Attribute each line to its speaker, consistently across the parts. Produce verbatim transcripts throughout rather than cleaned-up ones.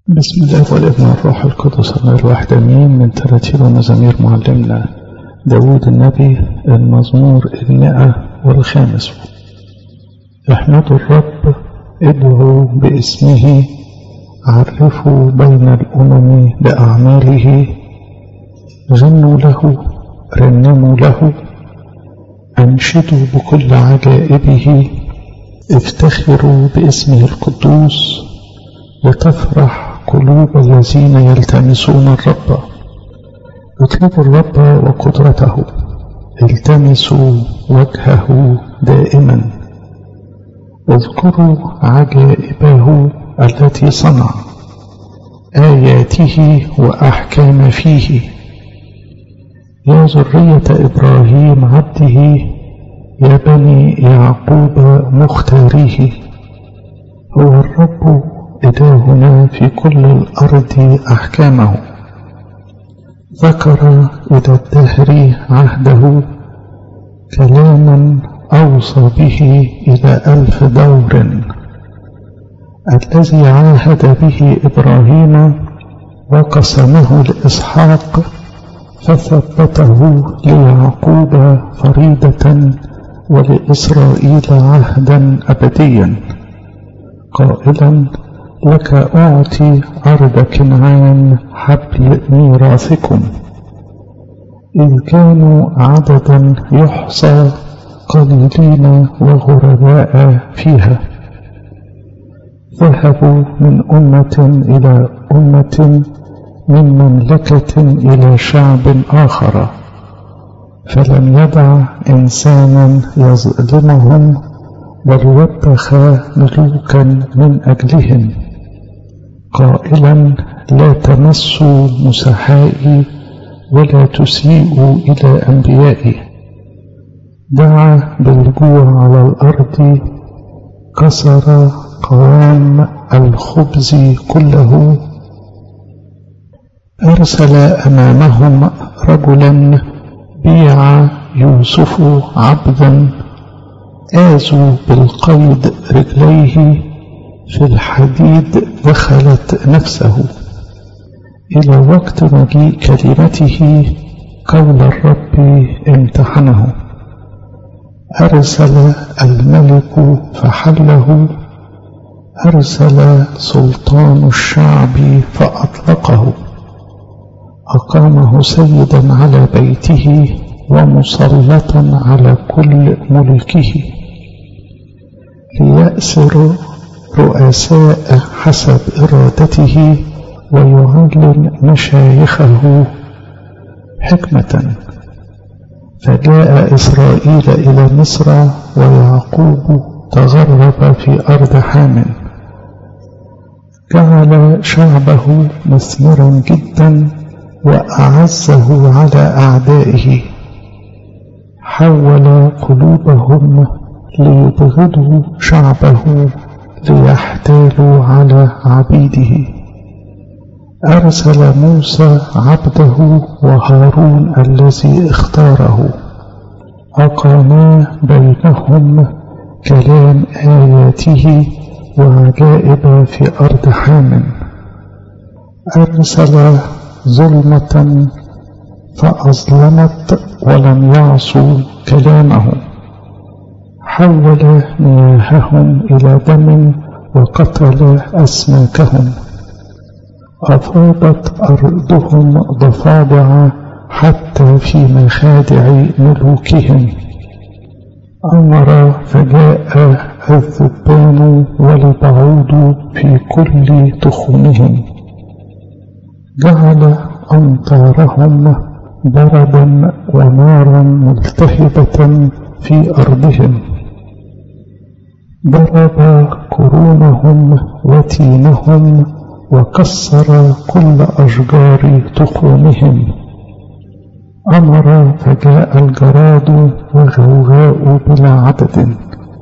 Speaker 1: بسم الله والابن والروح القدس الله الواحد امين. من تراتيل ومزامير معلمنا داود النبي، المزمور المئة والخامس. احمدوا الرب، ادعوا باسمه، عرفوا بين الامم باعماله، غنوا له، رنموا له، انشدوا بكل عجائبه، افتخروا باسمه القدوس، لتفرح قلوب الذين يلتمسون الرب. اطلبوا الرب وقدرته، التمسوا وجهه دائما، اذكروا عجائبه التي صنع، آياته وأحكام فيه. يا ذرية إبراهيم عبده، يا بني يعقوب مختاريه، هو الرب إلهنا في كل الأرض أحكامه. ذكر إلى الدهر عهده، كلاما أوصى به إلى ألف دور. الذي عاهد به إبراهيم وقسمه لإسحاق، فثبته ليعقوب فريدة ولإسرائيل عهدا أبديا، قائلا: لك أعطي أرض كنعان حبل ميراثكم. إذ كانوا عددا يحصى، قليلين وغرباء فيها، ذهبوا من أمة إلى أمة، من مملكة إلى شعب آخر، فلم يدع إنسانا يظلمهم، بل وبخ ملوكا من أجلهم، قائلا: لا تمسوا مسحائي، ولا تسيئوا إلى أنبيائي. دعا بالجوع على الأرض، كسر قوام الخبز كله. أرسل أمامهم رجلا، بيع يوسف عبدا، آزوا بالقيد رجليه، في الحديد دخلت نفسه. إلى وقت مجيء كلمته، قول الرب امتحنه. أرسل الملك فحله، أرسل سلطان الشعب فأطلقه. أقامه سيدا على بيته، ومسلطا على كل ملكه، ليأسر رؤساء حسب إرادته، ويعلم مشايخه حكمة. فجاء إسرائيل إلى مصر، ويعقوب تغرب في أرض حام. جعل شعبه مثمرا جدا، وأعزه على أعدائه. حول قلوبهم ليبغضوا شعبه، ليحتالوا على عبيده. أرسل موسى عبده وهارون الذي اختاره، أقاما بينهم كلام آياته وعجائب في أرض حام. أرسل ظلمة فأظلمت، ولم يعصوا كلامه. حول مياههم إلى دم، وقتل أسماكهم. أفاضت أرضهم ضفادع، حتى في مخادع ملوكهم. أمر فجاء الذبان والبعوض في كل تخومهم. جعل أمطارهم بردا ونارا ملتهبة في أرضهم. ضرب كرومهم وتينهم، وكسر كل أشجار تخومهم. أمر فجاء الجراد وغوغاء بلا عدد،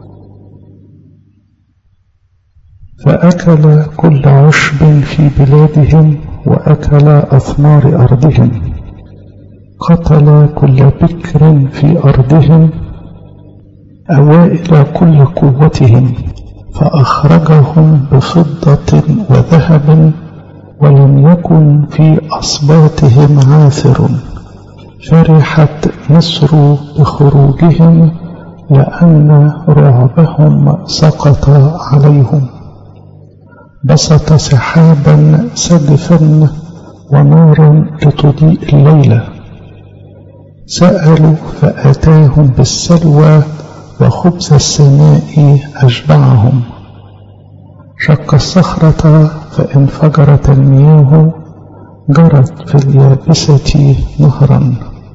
Speaker 1: فأكل كل عشب في بلادهم، وأكل أثمار أرضهم. قتل كل بكر في أرضهم، أوائل كل قوتهم، فأخرجهم بفضة وذهب ولم يكن في أصباطهم عاثر. فرحت مصر بخروجهم لأن رعبهم سقط عليهم. بسط سحابا سدفا ونارا لتضيء الليلة. سألوا فأتاهم بالسلوى وخبز السماء أشبعهم. شق الصخرة فانفجرت المياه، جرت في اليابسة نهرا.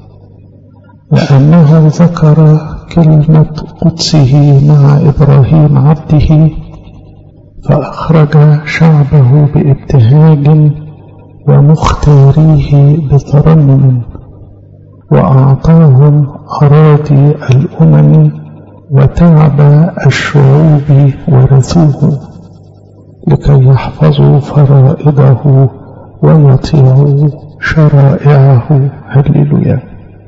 Speaker 1: لأنه ذكر كلمة قدسه مع إبراهيم عبده، فأخرج شعبه بابتهاج ومختاريه بترنم. وأعطاهم أراضي الأمم وتعب الشعوب ورثوه، لكي يحفظوا فرائضه ويطيعوا شرائعه. هللويا.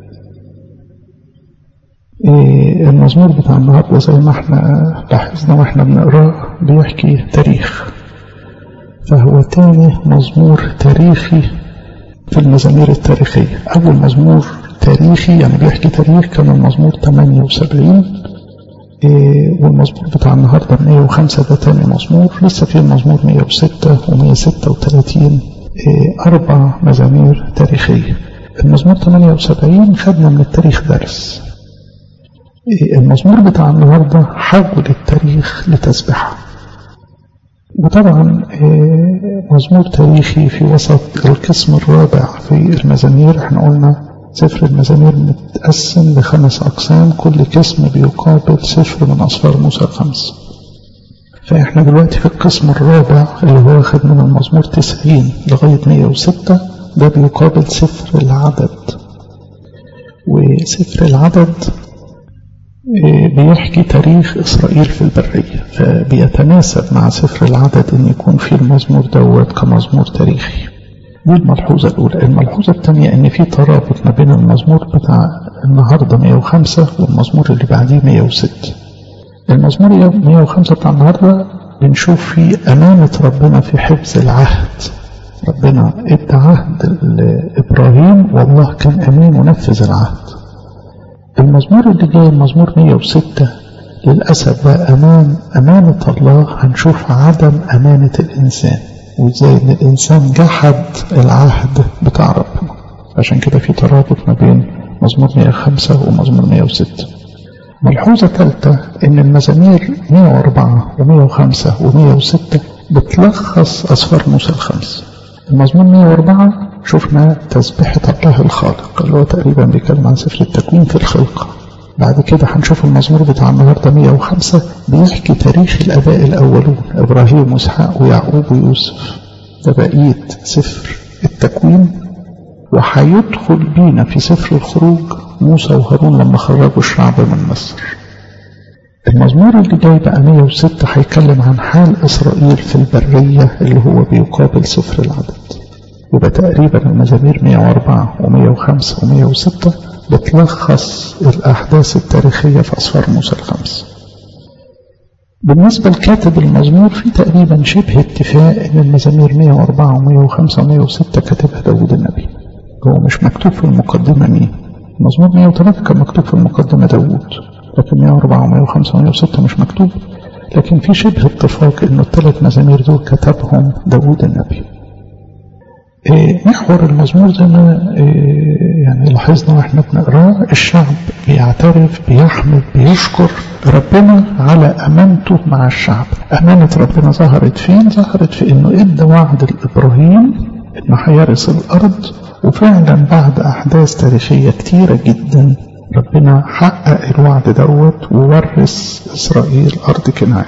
Speaker 1: إيه المزمور بتاع النهارده زي ما احنا لاحظنا واحنا بنقراه بيحكي تاريخ، فهو تاني مزمور تاريخي في المزامير التاريخية. أول مزمور تاريخي يعني بيحكي تاريخ كان المزمور ثمانية وسبعين، إيه والمزمور بتاع النهارده مئة وخمسة ده تاني مزمور. لسه في المزمور مئة وستة ومئة وستة وثلاثين، إيه أربع مزامير تاريخية. المزمور ثمانية وسبعين خدنا من التاريخ درس. إيه المزمور بتاع النهارده حول التاريخ لتسبحة. وطبعا إيه مزمور تاريخي في وسط القسم الرابع في المزامير. احنا قلنا سفر المزامير متقسم لخمس أقسام، كل قسم بيقابل سفر من أسفار موسى الخمس. فإحنا دلوقتي في القسم الرابع اللي هو واخد من المزمور تسعين لغاية مئة وستة، ده بيقابل سفر العدد. وسفر العدد بيحكي تاريخ إسرائيل في البرية، فبيتناسب مع سفر العدد أن يكون في المزمور دوت كمزمور تاريخي. دي الملحوظة الأولى. الملحوظة الثانية أن في ترابط ما بين المزمور بتاع النهاردة مئة وخمسة والمزمور اللي بعديه مئة وستة. المزمور مئة وخمسة بتاع النهاردة بنشوف فيه أمانة ربنا في حفظ العهد. ربنا ادى عهد لإبراهيم والله كان أمين ونفذ العهد. المزمور اللي جاي المزمور مئة وستة للأسف بقى أمان أمانة الله، هنشوف عدم أمانة الإنسان وإزاي إن الإنسان جحد العهد بتاع ربنا. عشان كده في ترابط ما بين مزمور مئة وخمسة ومزمور مئة وستة. ملحوظة ثالثة إن المزامير مئة وأربعة ومئة وخمسة ومئة وستة بتلخص أسفار موسى الخمس. المزمور مئة وأربعة شفنا تسبيحة الله الخالق اللي هو تقريبا بيتكلم عن سفر التكوين في الخلقة. بعد كده هنشوف المزمور بتاع النهارده مئة وخمسة بيحكي تاريخ الآباء الأولون إبراهيم وإسحاق ويعقوب ويوسف. ده بقية سفر التكوين، وهيدخل بينا في سفر الخروج موسى وهارون لما خرجوا الشعب من مصر. المزمور اللي جاي بقى مئة وستة هيتكلم عن حال إسرائيل في البرية اللي هو بيقابل سفر العدد. يبقى تقريبا المزامير مئة وأربعة ومئة وخمسة ومئة وستة بتلخص الأحداث التاريخية في أسفار موسى الخمس. بالنسبة لكاتب المزمور في تقريبا شبه اتفاق ان المزامير مئة وأربعة ومئة وخمسة ومئة وستة كاتبها داود النبي. هو مش مكتوب في المقدمة مين. المزمور مئة وثلاثة كان مكتوب في المقدمة داود، لكن مئة وأربعة ومئة وخمسة ومئة وستة مش مكتوب. لكن في شبه اتفاق انه الثلاث مزامير دول كتبهم داود النبي. إيه محور المزمور زي ما إيه يعني لاحظنا واحنا بنقراه، الشعب بيعترف بيحمد بيشكر ربنا على امانته مع الشعب. امانة ربنا ظهرت فين؟ ظهرت في انه ادى وعد لابراهيم انه هيرث الارض، وفعلا بعد احداث تاريخية كتيرة جدا ربنا حقق الوعد دوت وورث اسرائيل ارض كنعان.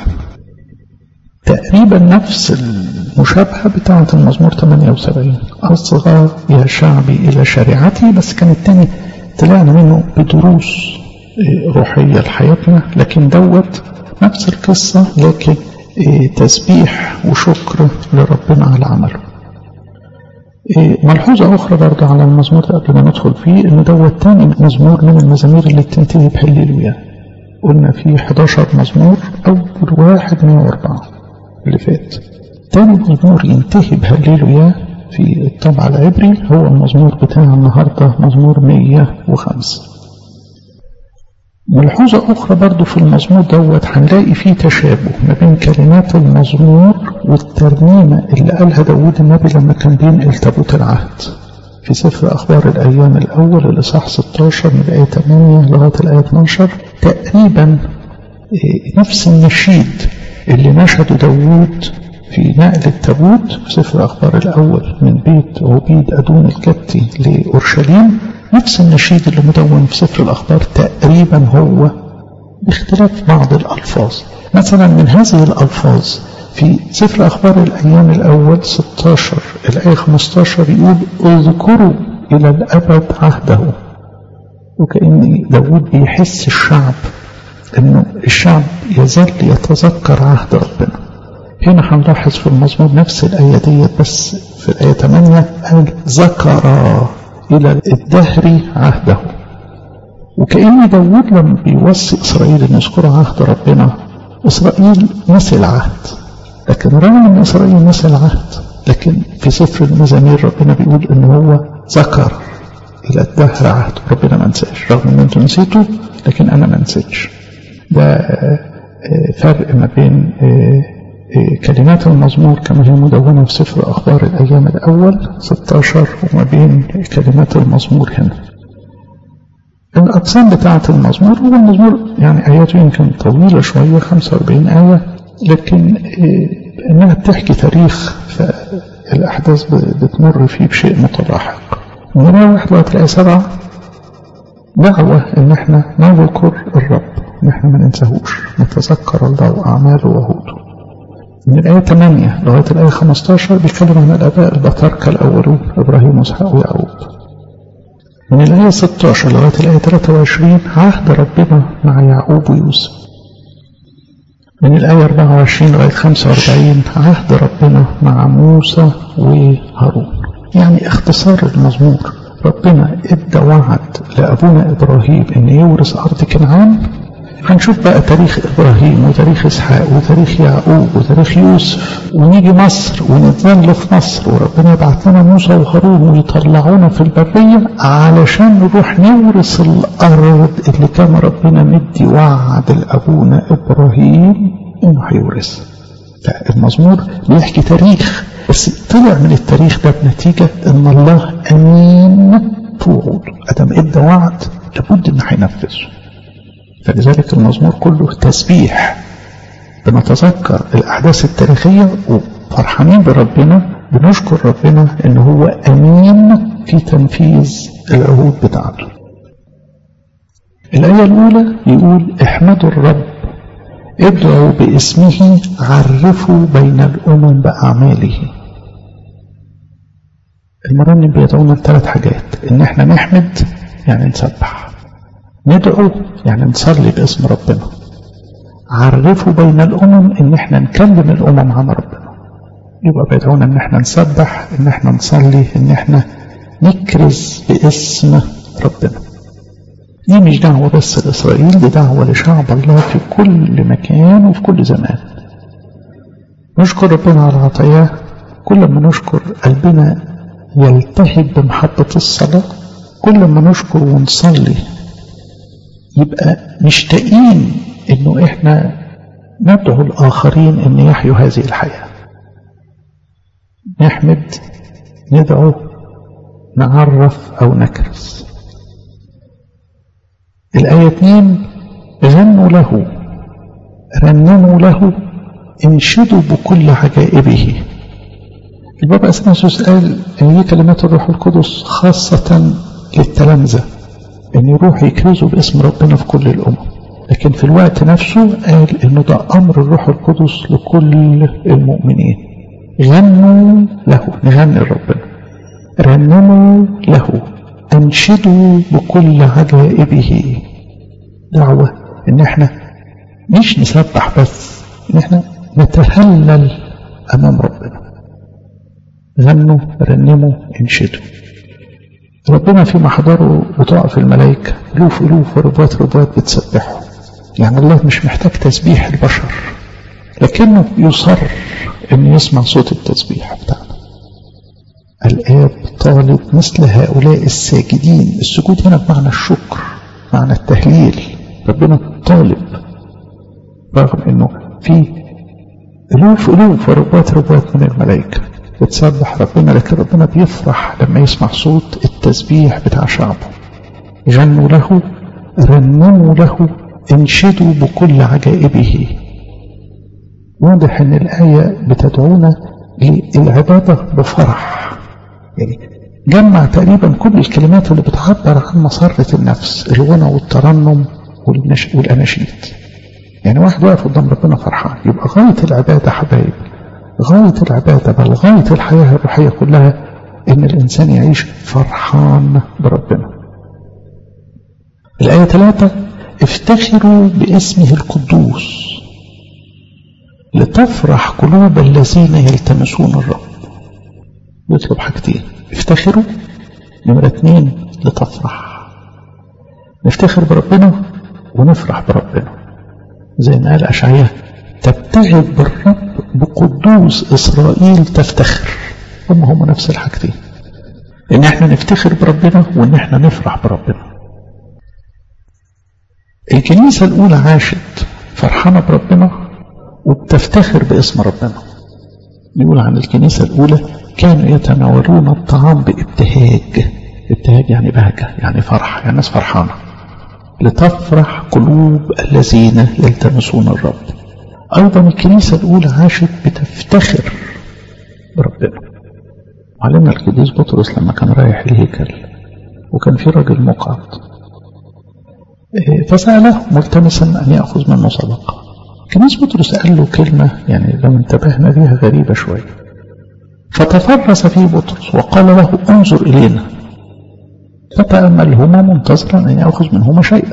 Speaker 1: تقريبا نفس المشابهة بتاعة المزمور ثمانية وسبعين، أصغى يا شعبي إلى شريعتي، بس كان التاني طلعنا منه بدروس روحية لحياتنا، لكن دوت نفس القصة لكن تسبيح وشكر لربنا على عمله. ملحوظة أخرى برضه على المزمور قبل ما ندخل فيه، إن دوت تاني مزمور من المزامير اللي بتنتهي بهللويا. قلنا فيه إحدى عشر مزمور، أول واحد مئة وأربعة اللي فات، تاني مزمور ينتهي بهللويا في الطبع العبري هو المزمور بتاع النهاردة مزمور مية وخمسة. ملحوظة أخرى برضو في المزمور دوت هنلاقي فيه تشابه ما بين كلمات المزمور والترنيمة اللي قالها داود النبي لما كان بينقل تابوت العهد في سفر أخبار الأيام الأول الإصحاح ستاشر من الآية ثمانية لغاية الآية اثناشر. تقريبا نفس النشيد اللي نشده داود في نقل التابوت في سفر أخبار الأول من بيت عبيد أدون الكتي لأورشليم، نفس النشيد اللي مدون في سفر الأخبار تقريبا هو باختلاف بعض الألفاظ. مثلا من هذه الألفاظ في سفر أخبار الأيام الأول ستاشر الآية خمستاشر يقول اذكروا إلى الأبد عهده، وكأن داود بيحس الشعب أنه الشعب يزال يتذكر عهد ربنا. هنا هنلاحظ في المزمور نفس الآية دي بس في الآية ثمانية قال ذكر إلى الدهر عهده، وكأن داود لما بيوصي إسرائيل أن يذكروا عهد ربنا إسرائيل نسي العهد، لكن رغم أن إسرائيل نسي العهد لكن في سفر المزامير ربنا بيقول أن هو ذكر إلى الدهر عهده. ربنا ما نساش، رغم أن أنتم نسيتوا لكن أنا ما نسيتش. ده فرق ما بين كلمات المزمور كما هي مدونة في سفر أخبار الأيام الأول ستاشر وما بين كلمات المزمور هنا. الأقسام بتاعة المزمور هو المزمور يعني آياته يمكن طويلة شوية خمسة وأربعين آية، لكن إنها بتحكي تاريخ فالأحداث بتمر فيه بشيء متلاحق. من آية واحد لغاية الآية سبعة دعوة إن احنا نذكر الرب، إن احنا ما ننساهوش، نتذكر الله وأعماله وهوده. من الآية ثمانية لغاية الآية خمستاشر بيتكلم عن الآباء البطاركة الأولون إبراهيم وإسحاق ويعقوب. من الآية ستاشر لغاية الآية ثلاثة وعشرين عهد ربنا مع يعقوب ويوسف. من الآية أربعة وعشرين لغاية خمسة وأربعين عهد ربنا مع موسى وهارون. يعني اختصار المزمور، ربنا ادى وعد لأبونا إبراهيم إن يورث أرض كنعان. هنشوف بقى تاريخ إبراهيم وتاريخ إسحاق وتاريخ يعقوب وتاريخ يوسف، ونيجي مصر ونتذل في مصر وربنا يبعث لنا موسى وهارون ويطلعونا في البرية علشان نروح نورث الأرض اللي كان ربنا مدي وعد لأبونا إبراهيم إنه هيورثها. فالمزمور بيحكي تاريخ، بس طلع من التاريخ ده بنتيجة إن الله أمين في وعوده، أدم إدى وعد لابد إنه هينفذه. فلذلك المزمور كله تسبيح، بنتذكر الأحداث التاريخية وفرحانين بربنا، بنشكر ربنا إن هو أمين في تنفيذ العهود بتاعته. الآية الأولى يقول احمدوا الرب، ادعوا باسمه، عرفوا بين الأمم بأعماله. المرنم بيدعونا لثلاث حاجات، إن احنا نحمد يعني نسبح، ندعو يعني نصلي باسم ربنا، عرفوا بين الأمم إن احنا نكلم الأمم عن ربنا. يبقى بيدعونا إن احنا نسبح، إن احنا نصلي، إن احنا نكرز باسم ربنا. دي مش دعوة بس لإسرائيل، دي دعوة لشعب الله في كل مكان وفي كل زمان. نشكر ربنا على عطاياه، كل ما نشكر قلبنا يلتهب بمحبة الصلاة، كل ما نشكر ونصلي يبقى مشتاقين انه احنا ندعو الاخرين ان يحيوا هذه الحياة. نحمد، ندعو، نعرف او نكرز. الآية اثنين غنوا له، رنموا له، انشدوا بكل عجائبه. البابا أثناسيوس قال ان دي كلمات الروح القدس خاصة للتلامذة، ان يروح يكرزوا باسم ربنا في كل الامم، لكن في الوقت نفسه قال انه ده امر الروح القدس لكل المؤمنين. غنوا له، نغني ربنا، رنموا له، انشدوا بكل عجائبه. دعوة ان احنا مش نسبح بس، ان احنا نتهلل امام ربنا. غنوا، رنموا، انشدوا. ربنا في محضره وتقف الملائكة ألوف ألوف وربوات ربوات بتسبحه. يعني الله مش محتاج تسبيح البشر، لكنه يصر ان يسمع صوت التسبيح بتاعنا. الآب طالب مثل هؤلاء الساجدين. السجود هنا بمعنى الشكر، معنى التهليل. ربنا طالب رغم انه في الوف الوف وربات ربات من الملائكة بتسبح ربنا، لكن ربنا بيفرح لما يسمع صوت التسبيح بتاع شعبه. غنوا له، رنموا له، انشدوا بكل عجائبه. واضح ان الآية بتدعونا للعبادة بفرح، يعني جمع تقريبا كل الكلمات اللي بتعبر عن مسرة النفس، الغنى والترنم والأناشيد. يعني واحد واقف قدام ربنا فرحان، يبقى غاية العبادة حبايب، غاية العبادة بل غاية الحياة الروحية كلها ان الانسان يعيش فرحان بربنا. الآية ثلاثة: افتخروا باسمه القدوس لتفرح قلوب الذين يلتمسون الرب. يطلب حاجتين: افتخروا، نمرة اثنين لتفرح. نفتخر بربنا ونفرح بربنا، زي ما قال أشعياء: تبتهج بالرب بقدوس إسرائيل تفتخر. هم هم نفس الحاجتين، إن احنا نفتخر بربنا وإن احنا نفرح بربنا. الكنيسة الأولى عاشت فرحانة بربنا وبتفتخر باسم ربنا. يقول عن الكنيسة الأولى: كانوا يتناولون الطعام بابتهاج. ابتهاج يعني بهجة، يعني فرح، يعني الناس فرحانة. لتفرح قلوب الذين يلتمسون الرب. أيضا الكنيسة الأولى عاشت بتفتخر بربنا. علمنا القديس بطرس لما كان رايح الهيكل وكان في راجل مقعد، فسأله ملتمسا أن يأخذ منه صدقة. القديس بطرس قال له كلمة يعني لو انتبهنا بيها غريبة شوية. فتفرس فيه بطرس وقال له: انظر إلينا. فتأملهما منتظرا أن يأخذ منهما شيئا.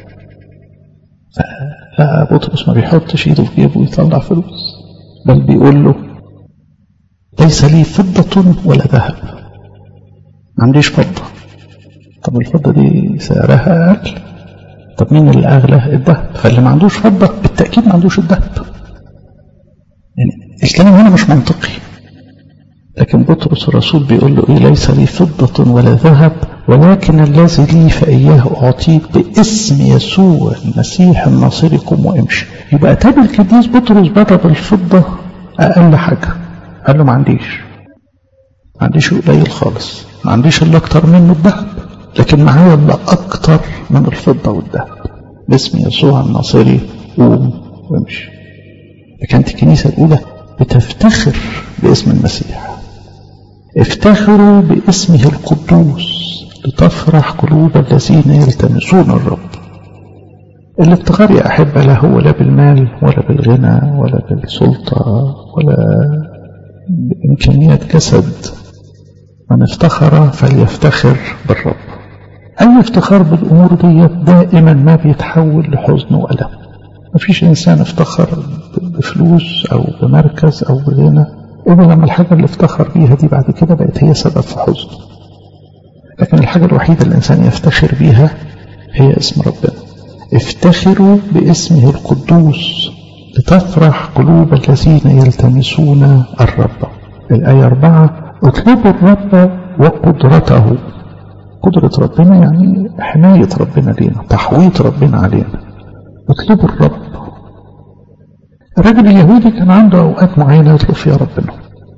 Speaker 1: فلا بطرس ما بيحطش ايده في جيبه ويطلع فلوس، بل بيقول له: ليس لي فضة ولا ذهب. ما عنديش فضة. طب الفضة دي سعرها أقل، طب مين اللي أغلى؟ الذهب. فاللي ما عندوش فضة بالتأكيد ما عندوش الذهب. يعني الكلام هنا مش منطقي، لكن بطرس الرسول بيقول له: إيه؟ ليس لي فضة ولا ذهب، ولكن الذي لي فإياه أعطيك باسم يسوع المسيح الناصري قم وامشي. يبقى تابع القديس بطرس بره بالفضة أقل حاجة. قال له: ما عنديش ما عنديش قليل خالص، ما عنديش اللي أكتر منه الذهب، لكن معايا اللي أكتر من الفضة والذهب. باسم يسوع الناصري قوم وامشي. فكانت الكنيسة الأولى بتفتخر باسم المسيح. افتخروا باسمه القدوس لتفرح قلوب الذين يلتمسون الرب. الافتخار يا أحبة لا هو لا بالمال ولا بالغنى ولا بالسلطة ولا بإمكانيات جسد. من افتخر فليفتخر بالرب. أي افتخار بالأمور دي دائما ما بيتحول لحزن وألم. مفيش إنسان افتخر بفلوس أو بمركز أو بغنى إلا لما الحاجة اللي افتخر بيها دي بعد كده بقت هي سبب في حزن. لكن الحاجة الوحيدة اللي الإنسان يفتخر بيها هي اسم ربنا. افتخروا باسمه القدوس لتفرح قلوب الذين يلتمسون الرب. الآية أربعة: اطلبوا الرب وقدرته. قدرة ربنا يعني حماية ربنا لينا، تحويط ربنا علينا. اطلبوا الرب. الرجل اليهودي كان عنده أوقات معينة يطلب فيها ربنا،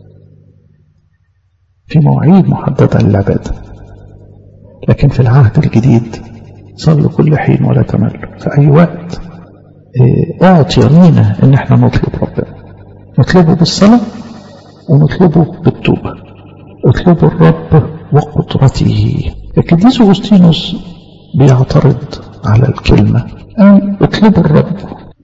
Speaker 1: في مواعيد محددة للعبادة. لكن في العهد الجديد صلوا كل حين ولا تملوا. في أي وقت أعطي لينا إن احنا نطلب ربنا، نطلبه بالصلاة ونطلبه بالتوبة. اطلبوا الرب وقدرته. القديس أغسطينوس بيعترض على الكلمة، قال اطلبوا الرب.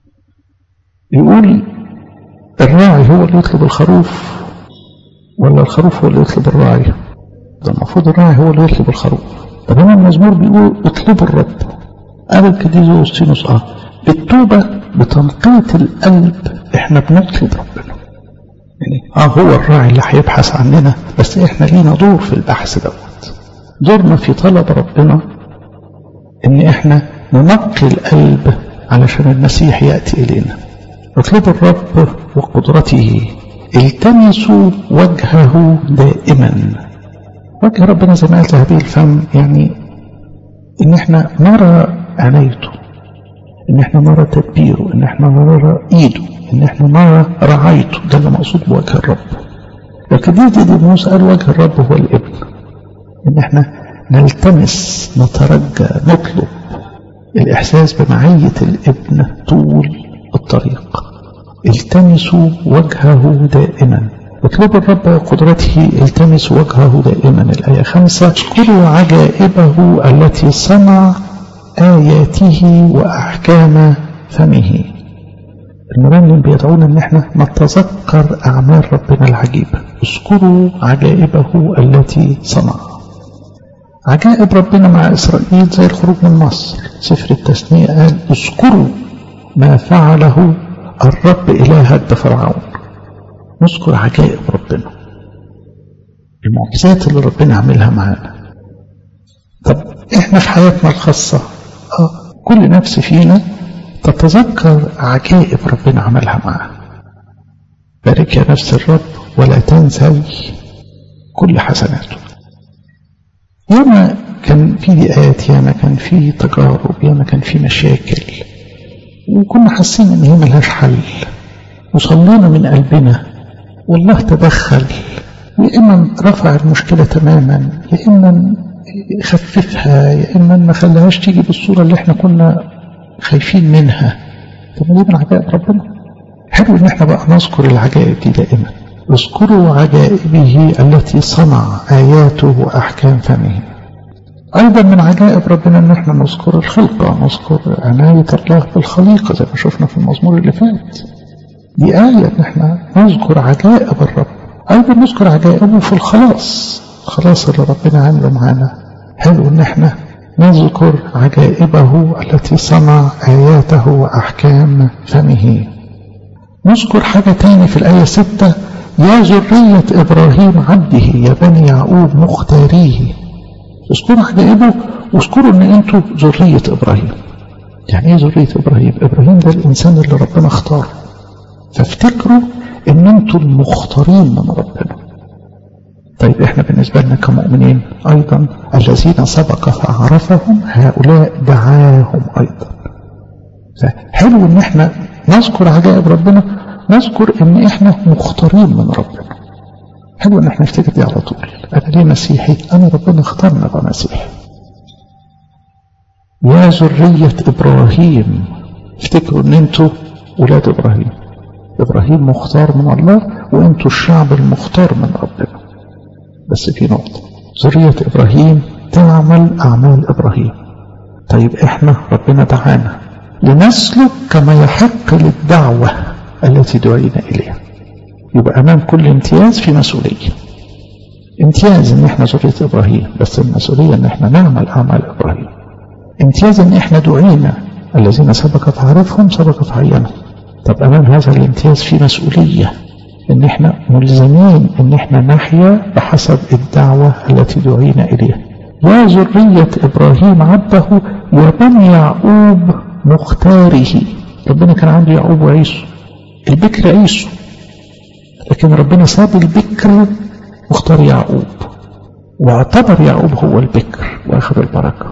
Speaker 1: يقول الراعي هو اللي يطلب الخروف ولا الخروف هو اللي يطلب الراعي؟ ده المفروض الراعي هو اللي يطلب الخروف. طب هنا المزمور بيقول اطلبوا الرب. قال القديس أغسطينوس اه بالتوبة بتنقية القلب احنا بنطلب ربنا. يعني اه هو الراعي اللي هيبحث عننا، بس احنا لينا دور في البحث دوت. دورنا في طلب ربنا ان احنا ننقي القلب علشان المسيح يأتي الينا. اطلبوا الرب وقدرته. التمسوا وجهه دائما. وجه ربنا زي ما قال ذهبي الفم، يعني ان احنا نرى عنايته، ان احنا نرى تدبيره، ان احنا نرى ايده، ان احنا نرى رعايته. ده اللي مقصود بوجه الرب. لكن دي دي, دي موسى قال وجه الرب هو الابن، ان احنا نلتمس، نترجى، نطلب الاحساس بمعية الابن طول الطريق. التمسوا وجهه دائما، اطلبوا الرب وقدرته، التمسوا وجهه دائما. الآية خمسة: اذكروا عجائبه التي صنع، آياته وأحكام فمه. المرنم بيدعونا ان احنا نتذكر أعمال ربنا العجيبة. اذكروا عجائبه التي صنع. عجائب ربنا مع إسرائيل زي الخروج من مصر. سفر التثنية قال: اذكروا ما فعله الرب إلهك بفرعون. نذكر عجائب ربنا، المعجزات اللي ربنا عملها معانا. طب احنا في حياتنا الخاصة اه كل نفس فينا تتذكر عجائب ربنا عملها معانا. بارك يا نفس الرب ولا تنسي كل حسناته. ياما كان في ضيقات، ياما كان في تجارب، ياما كان في مشاكل، وكنا حاسين ان هي ملهاش حل، وصلينا من قلبنا والله تدخل، يا اما رفع المشكلة تماما، يا اما خففها، يا اما ما خلاهاش تيجي بالصورة اللي احنا كنا خايفين منها. طب دي من عجائب ربنا. حلو ان احنا بقى نذكر العجائب دي دائما. اذكروا عجائبه التي صنع، آياته وأحكام فمه. أيضا من عجائب ربنا ان احنا نذكر الخلقة، نذكر عناية الله بالخليقة زي ما شفنا في المزمور اللي فات. دي آية ان احنا نذكر عجائب الرب. أيضا نذكر عجائبه في الخلاص، الخلاص اللي ربنا عمله معانا. حلو ان احنا نذكر عجائبه التي صنع، آياته وأحكام فمه. نذكر حاجة تاني في الآية ستة: يا ذرية إبراهيم عبده، يا بني يعقوب مختاريه. اذكروا عجائبه واذكروا ان انتوا ذرية إبراهيم. يعني ايه ذرية إبراهيم؟ إبراهيم ده الإنسان اللي ربنا اختاره، فافتكروا ان انتوا المختارين من ربنا. طيب احنا بالنسبة لنا كمؤمنين ايضا الذين سبق فأعرفهم هؤلاء دعاهم ايضا. فحلو ان احنا نذكر عجائب ربنا، نذكر ان احنا مختارين من ربنا. حلو ان احنا نفتكر دي على طول. انا ليه مسيحي؟ انا ربنا اختارنا ابقى مسيحي. يا ذرية ابراهيم، افتكروا ان انتوا ولاد ابراهيم. ابراهيم مختار من الله، وانتوا الشعب المختار من ربنا. بس في نقطة: ذرية ابراهيم تعمل اعمال ابراهيم. طيب احنا ربنا دعانا لنسلك كما يحق للدعوة التي دعينا إليها. يبقى أمام كل امتياز في مسؤولية. امتياز ان احنا ذرية إبراهيم، بس المسؤولية ان احنا نعمل أعمال إبراهيم. امتياز ان احنا دعينا، الذين سبقت عارفهم سبقت عينهم. طب أمام هذا الامتياز في مسؤولية، ان احنا ملزمين ان احنا نحيا بحسب الدعوة التي دعينا إليها. يا ذرية إبراهيم عبده، يا بني يعقوب مختاره. ربنا كان عنده يعقوب وعيسو، البكر عيسو، لكن ربنا ساب البكر واختار يعقوب، واعتبر يعقوب هو البكر واخذ البركة.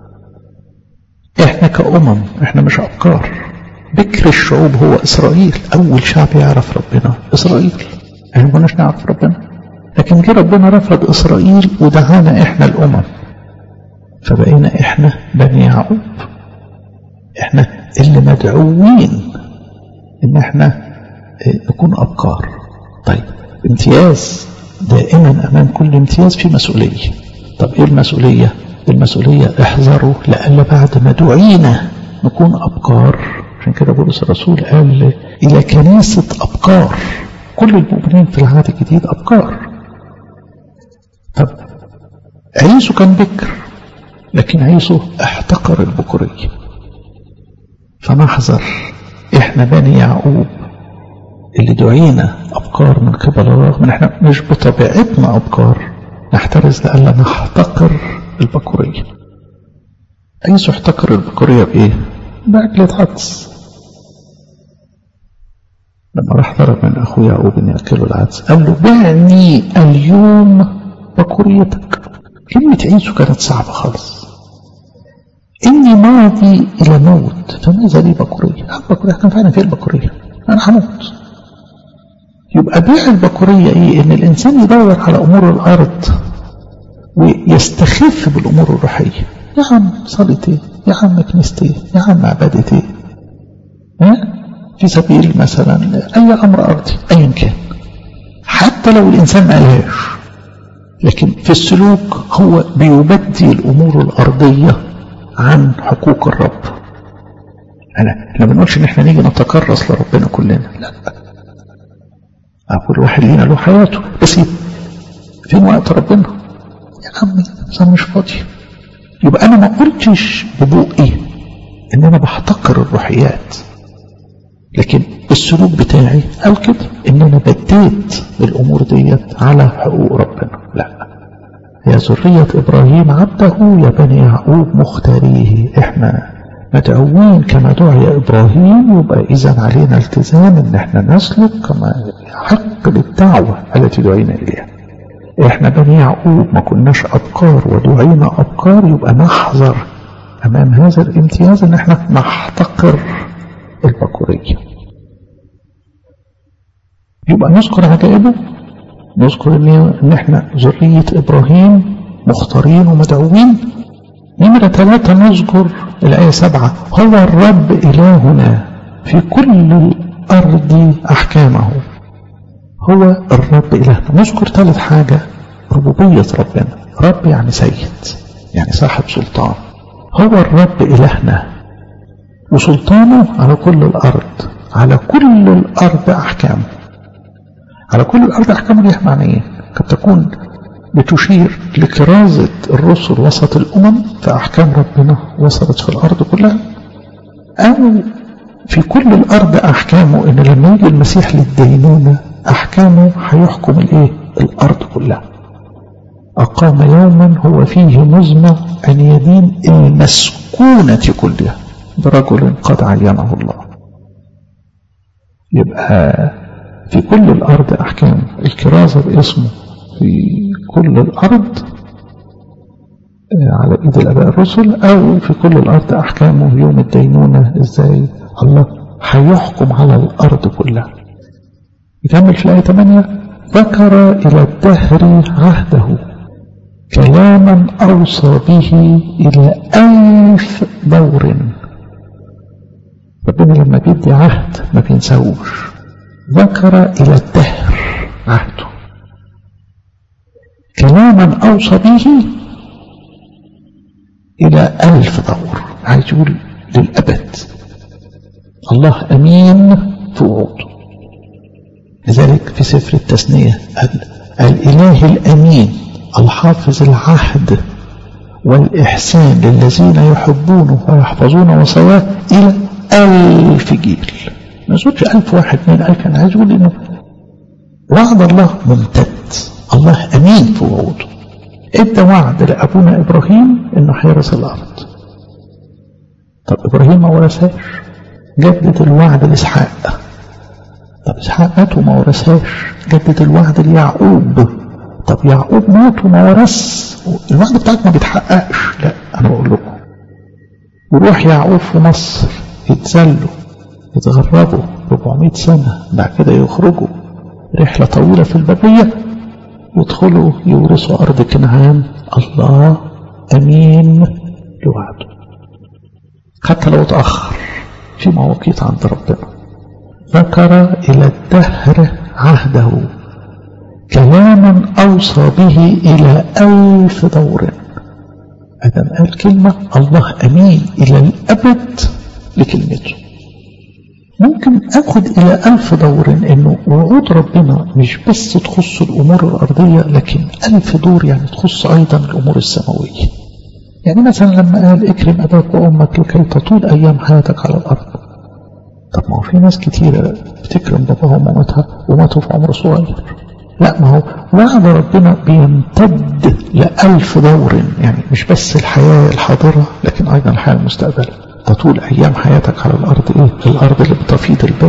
Speaker 1: احنا كأمم احنا مش أبكار. بكر الشعوب هو إسرائيل، أول شعب يعرف ربنا إسرائيل. احنا ما كناش نعرف ربنا، لكن جه ربنا رفض إسرائيل ودعانا احنا الأمم، فبقينا احنا بني يعقوب. احنا اللي مدعوين ان احنا نكون أبكار. طيب امتياز، دائما امام كل امتياز في مسؤولية. طب ايه المسؤولية؟ المسؤولية احذروا لألا بعد ما دعينا نكون أبكار. عشان كده بولس الرسول قال إلى كنيسة أبكار. كل المؤمنين في العهد الجديد أبكار. طب عيسو كان بكر، لكن عيسو احتقر البكورية. فنحذر احنا بني يعقوب اللي دعينا أبكار من قبل الله، رغم ان احنا مش بطبيعتنا أبكار، نحترز لألا نحتقر البكورية. عيسو احتقر البكورية بإيه؟ بأكلة عدس. لما راح طلب من أخوه يعقوب أن يأكله العدس قال له بعني اليوم بكوريتك. كلمة عيسو كانت صعبة خالص. إني ماضي إلى موت فماذا لي بكورية؟ بكورية كان فعلا في البكورية، أنا هموت. يبقى بيع البكورية إيه؟ إن الإنسان يدور على أمور الأرض ويستخف بالأمور الروحية. يا عم صليتي، يا عم كنيستي، يا عم عبادتي، ها؟ في سبيل مثلا أي أمر أرضي أيا كان، حتى لو الإنسان ما قالهاش، لكن في السلوك هو بيبدي الأمور الأرضية عن حقوق الرب. أنا ما بنقولش إن إحنا نيجي نتكرس لربنا كلنا، لا، كل واحد لينا له حياته، بس فين وقت ربنا؟ يا عمي أنا مش فاضي. يبقى أنا ما قلتش ببوقي إن أنا بحتقر الروحيات، لكن السلوك بتاعي قال كده إن أنا بديت الأمور ديت على حقوق ربنا. لا، يا ذرية إبراهيم عبده يا بني يعقوب مختاريه. إحنا مدعوين كما دعي إبراهيم، يبقى إذن علينا التزام إن إحنا نسلك كما يحق للدعوة التي دعينا إليها. إحنا بني يعقوب ما كناش أبكار ودعينا أبكار، يبقى نحذر أمام هذا الامتياز إن إحنا نحتقر البكورية. يبقى نذكر عجائبه، نذكر إن إحنا ذرية إبراهيم مختارين ومدعوين. نمرة ثلاثة نذكر الآية سبعة، هو الرب إلهنا في كل الأرض أحكامه. هو الرب إلهنا. نذكر ثالث حاجة ربوبية ربنا. رب يعني سيد، يعني صاحب سلطان. هو الرب إلهنا وسلطانه على كل الأرض، على كل الأرض أحكامه. على كل الأرض أحكامه دي معنى إيه؟ قد تكون بتشير لكرازة الرسل وسط الأمم، فأحكام ربنا وصلت في الأرض كلها، أو في كل الأرض أحكامه إن لما يجي المسيح للدينونة أحكامه هيحكم الإيه؟ الأرض كلها. أقام يوما هو فيه مزمع أن يدين المسكونة كلها برجل قد عينه الله. يبقى في كل الأرض أحكام، الكرازة باسمه في كل الأرض على إيد الآباء الرسل، أو في كل الأرض أحكامه يوم الدينونة إزاي الله هيحكم على الأرض كلها. يكمل في الآية ثمانية، ذكر إلى الدهر عهده كلاما أوصى به إلى ألف دور. ربنا لما بيدي عهد ما بينساوش. ذكر إلى الدهر عهده كلاما أوصى به إلى ألف دور، عايز يقول للأبد. الله أمين في وعوده. لذلك في سفر التثنية الإله الأمين الحافظ العهد والإحسان للذين يحبونه ويحفظون وصاياه إلى ألف جيل. ما يقولش ألف واحد من ألف، أنا عايز أقول إنه وعد الله ممتد. الله أمين في وعوده. ادى وعد لأبونا إبراهيم إنه هيرث الأرض. طب إبراهيم ما ورثهاش، جدد الوعد لإسحاق. طب إسحاق مات وما ورثهاش، جدد الوعد ليعقوب. طب يعقوب مات وما ورث، الوعد بتاعك ما بيتحققش. لا، أنا بقول لكم يروح يعقوب في مصر يتذلوا يتغربوا أربعمائة سنة، بعد كده يخرجوا رحلة طويلة في البرية، يدخلوا يورثوا أرض كنعان. الله أمين لوعده حتى لو اتأخر، في مواقيت عند ربنا. ذكر إلى الدهر عهده كلاما أوصى به إلى ألف دور. أدم قال كلمة، الله أمين إلى الأبد لكلمته. ممكن أخذ إلى ألف دور إنه وعود ربنا مش بس تخص الأمور الأرضية، لكن ألف دور يعني تخص أيضا الأمور السماوية. يعني مثلا لما قال اكرم أباك وأمك لكي تطول أيام حياتك على الأرض. طب ما هو في ناس كتيرة بتكرم باباها ومامتها وماتوا في عمر صغير. لا، ما هو وعد ربنا بيمتد لألف دور، يعني مش بس الحياة الحاضرة لكن أيضا الحياة المستقبلية. تطول أيام حياتك على الأرض إيه؟ الأرض اللي بتفيض البر،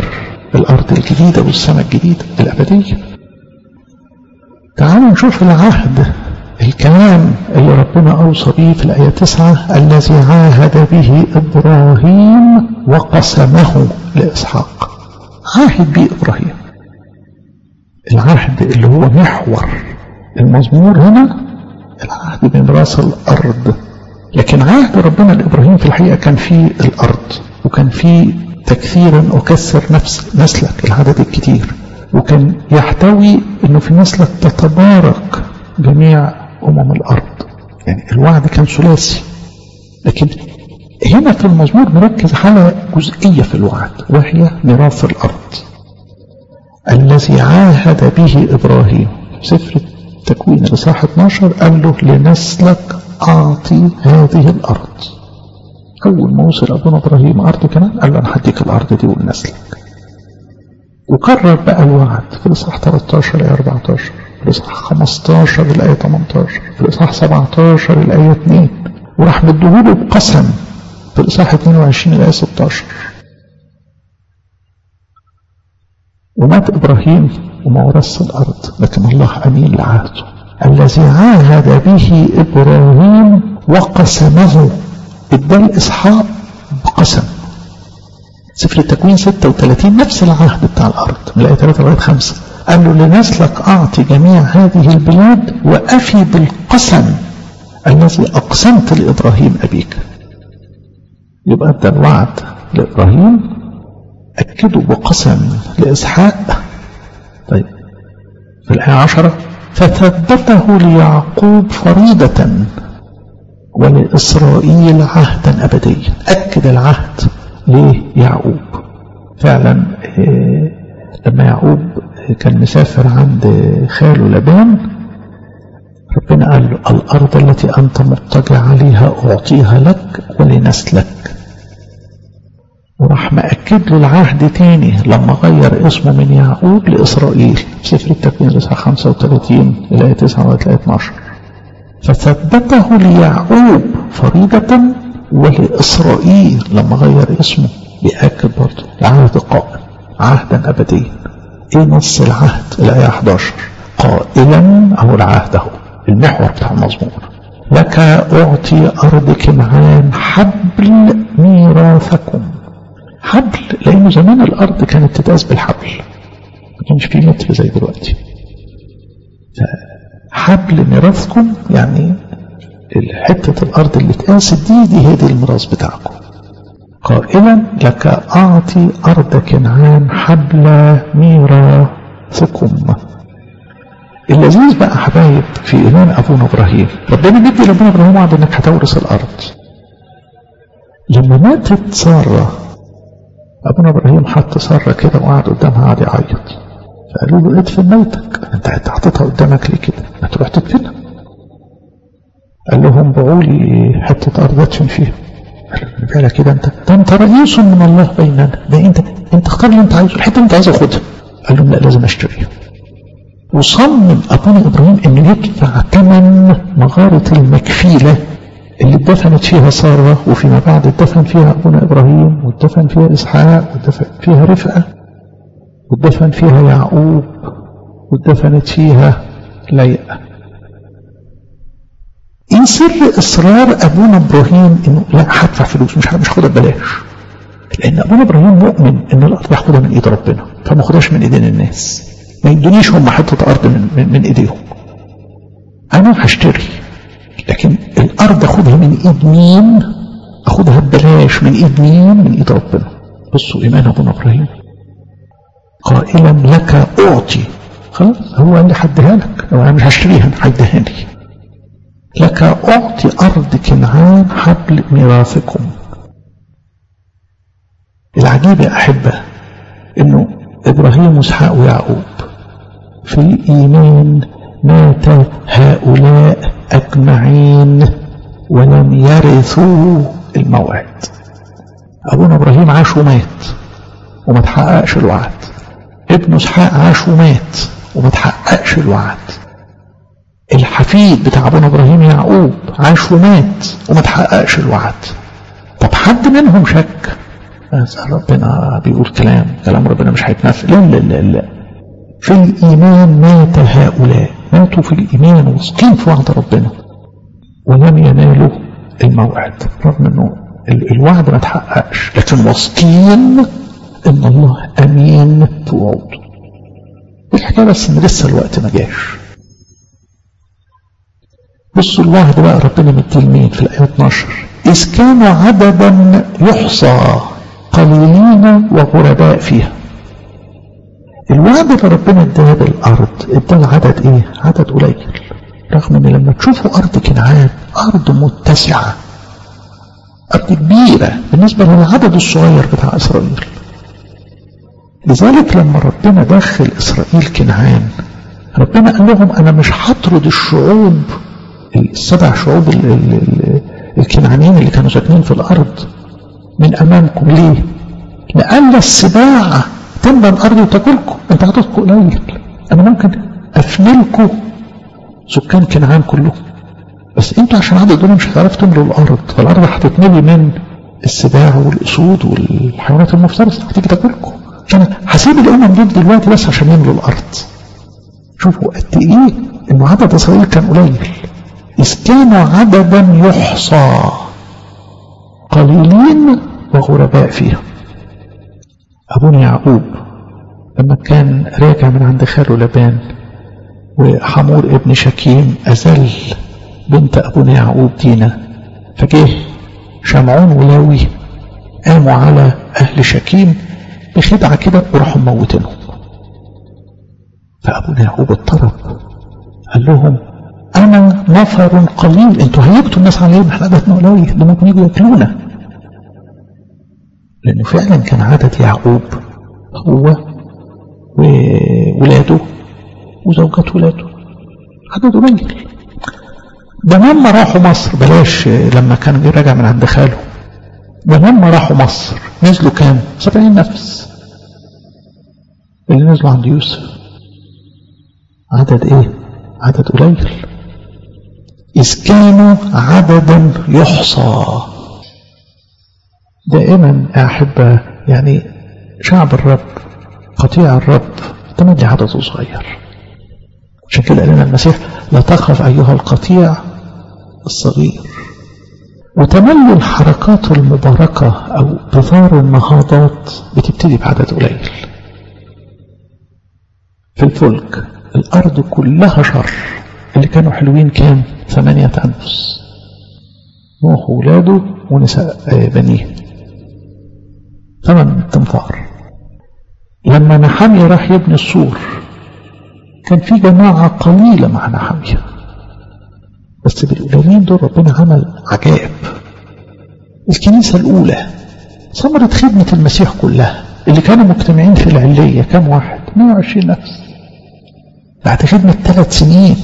Speaker 1: الأرض الجديدة والسماء الجديدة الأبدية. تعالوا نشوف العهد الكلام اللي ربنا أوصى به في الآية تسعة: الذي عاهد به إبراهيم وقسمه لإسحاق. عاهد به إبراهيم، العهد اللي هو محور المزمور هنا العهد بميراث الأرض. لكن عهد ربنا لإبراهيم في الحقيقة كان فيه الأرض، وكان فيه تكثيرا أكثر نفس نسلك، العدد الكتير، وكان يحتوي أنه في نسلك تتبارك جميع أمم الأرض. يعني الوعد كان ثلاثي، لكن هنا في المزمور مركز على جزئية في الوعد وهي ميراث الأرض. الذي عاهد به إبراهيم، سفر التكوين الإصحاح اثناشر قال له: لنسلك أعطي هذه الأرض. أول ما وصل أبونا إبراهيم أرض كنعان قال له: أنا هديك الأرض دي ولنسلك. وكرر بقى الوعد في الإصحاح ثلاثة عشر الآية أربعة عشر، في الإصحاح خمسة عشر الآية ثمانية عشر، في الإصحاح سبعة عشر الآية اثنين، وراح مديهوله بقسم في الإصحاح اثنين وعشرين الآية ستة عشر. ومات إبراهيم وما ورث الأرض، لكن الله أمين لعهده. الذي عاهد به إبراهيم وقسمه، ادى إسحاق بقسم. سفر التكوين ستة وثلاثين نفس العهد بتاع الأرض من الآية ثلاثة لغاية خمسة، قال له: لنسلك أعطي جميع هذه البلاد وأفي بالقسم الذي أقسمت لإبراهيم أبيك. يبقى ادى الوعد لإبراهيم، أكده بقسم لإسحاق. طيب في الآية عشرة: فثبته ليعقوب فريضة ولإسرائيل عهدا أبديا. أكد العهد ليعقوب. فعلا لما يعقوب كان مسافر عند خاله لبان، ربنا قال له: الأرض التي أنت مضطجع عليها أعطيها لك ولنسلك. وراح مأكد له العهد تاني لما غير اسمه من يعقوب لإسرائيل، سفر التكوين الإصحاح خمسة وثلاثين الآية تسعة والآية اثناشر. فثبته ليعقوب فريضة ولإسرائيل لما غير اسمه بيأكد برضه العهد قائم عهدا أبديا. ايه نص العهد؟ الآية أحد عشر: قائلا، أهو العهد اهو المحور بتاع المزمور: لك أعطي أرض كنعان حبل ميراثكم. حبل لأنه زمان الأرض كانت تتقاس بالحبل، ما كانش فيه متر زي دلوقتي. حبل ميراثكم يعني حتة الأرض اللي اتقاست دي دي هي دي الميراث بتاعكم. قائلا: لك أعطي أرض كنعان حبل ميراثكم. اللذيذ بقى حبايب في إيمان أبونا إبراهيم، ربنا بيدي لأبونا إبراهيم وعد إنك هتورث الأرض. لما ماتت سارة، أبونا إبراهيم حط سارة كده وقعد قدامها قعد يعيط، فقالوا له: ادفن ميتك، أنت حطيتها قدامك ليه كده؟ ما تروح تدفنها. قال لهم: باعوا لي حتة أرض أدفن فيها. قال له: كده أنت ده أنت رئيس من الله بيننا، ده أنت أنت اختار اللي أنت عايزه، الحتة اللي أنت عايز أخدها. قال لهم: لا، لازم أشتريها. وصمم أبونا إبراهيم إنه يدفع ثمن مغارة المكفيلة اللي اتدفنت فيها سارة، وفيما بعد اتدفن فيها أبونا إبراهيم، واتدفن فيها إسحاق، واتدفن فيها رفقة، واتدفن فيها يعقوب، واتدفنت فيها ليئة. إيه سر إصرار أبونا إبراهيم إنه لا هدفع فلوس، مش مش هاخدها ببلاش؟ لأن أبونا إبراهيم مؤمن إن الأرض هاخدها من إيد ربنا، فما خدهاش من إيدين الناس، ما يدونيش هم حتة أرض من, من, من إيديهم. أنا هشتري، لكن الأرض أخدها من إيد مين؟ أخدها ببلاش من إيد مين؟ من إيد ربنا. بصوا إيمان أبونا إبراهيم. قائلا: لك أعطي، خلاص هو اللي حدها لك، أنا مش هشتريها، هيديها لي. لك أعطي أرض كنعان حبل ميراثكم. العجيب يا أحبة إنه إبراهيم وإسحاق ويعقوب في الإيمان مات هؤلاء أجمعين ولم يرثوا الموعد. أبونا إبراهيم عاش ومات وما تحققش الوعد، ابن إسحاق عاش ومات وما تحققش الوعد، الحفيد بتاع أبونا إبراهيم يعقوب عاش ومات وما تحققش الوعد. طب حد منهم شك؟ بس ربنا بيقول كلام كلام ربنا مش هيتنفذ. لا لا لا لا، في الإيمان مات هؤلاء، ماتوا في الإيمان واثقين في وعد ربنا ولم ينالوا الموعد، رغم انه الوعد ما تحققش، لكن واثقين ان الله امين في وعده. الحكايه بس ان لسه الوقت ما جاش. بصوا الوعد بقى ربنا مديه لمين في الايه اتناشر؟ اذ كانوا عددا يحصى قليلين وغرباء فيها. الوعد اللي ربنا اداه بالارض اداه العدد ايه؟ عدد قليل، رغم ان لما تشوفوا ارض كنعان ارض متسعه، ارض كبيره بالنسبه للعدد الصغير بتاع اسرائيل. لذلك لما ربنا دخل اسرائيل كنعان، ربنا قال لهم انا مش هطرد الشعوب السبع شعوب الكنعانيين اللي كانوا ساكنين في الارض من امامكم. ليه؟ لأن السباع تملى الارض وتاكلكم، انت عددكم قليل، انا ممكن افنلكم سكان كنعان كلهم، بس انتوا عشان عدد دول مش هتعرفوا تملوا الارض، فالارض هتتملي من السباع والاسود والحيوانات المفترسه هتيجي تاكلكم. فانا هسيب الامم دول دلوقتي بس عشان يملوا الارض. شوفوا قد ايه انه عدد اسرائيل كان قليل. اذ كانوا عددا يحصى قليلين وغرباء فيها. ابونا يعقوب لما كان راجع من عند خاله لبان وحمور ابن شكيم أزل بنت أبونا يعقوب دينا، فجه شمعون ولاوي قاموا على أهل شكيم بخدعة كده وراحوا موتينهم. فأبونا يعقوب اضطرب، قال لهم أنا نفر قليل، انتوا هيجتوا الناس عليهم، احنا عددنا قليل، ده ممكن يجوا ياكلونا. لأنه فعلا كان عدد يعقوب هو وولاده وزوجات ولاده عدد قليل. ده لما راحوا مصر، بلاش لما كان راجع من عند خاله، ده لما راحوا مصر نزلوا كام؟ سبعين نفس اللي نزلوا عند يوسف. عدد ايه؟ عدد قليل. إذ كانوا عددا يحصى. دائما أحب يعني شعب الرب قطيع الرب تملي عدده صغير. عشان كده قال لنا المسيح لا تخف أيها القطيع الصغير. وتملي الحركات المباركة أو بثار النهضات بتبتدي بعدد قليل. في الفلك الأرض كلها شر، اللي كانوا حلوين كام؟ ثمانية أنفس، نوح وولاده ونساء بنيه، ثمان تنفار. لما نحمية راح يبني السور كان في جماعة قليلة مع نحمية، بس بالقليلين دول ربنا عمل عجائب. الكنيسة الأولى ثمرة خدمة المسيح كلها اللي كانوا مجتمعين في العلية كم واحد؟ مئة وعشرين نفس. بعد خدمة ثلاث سنين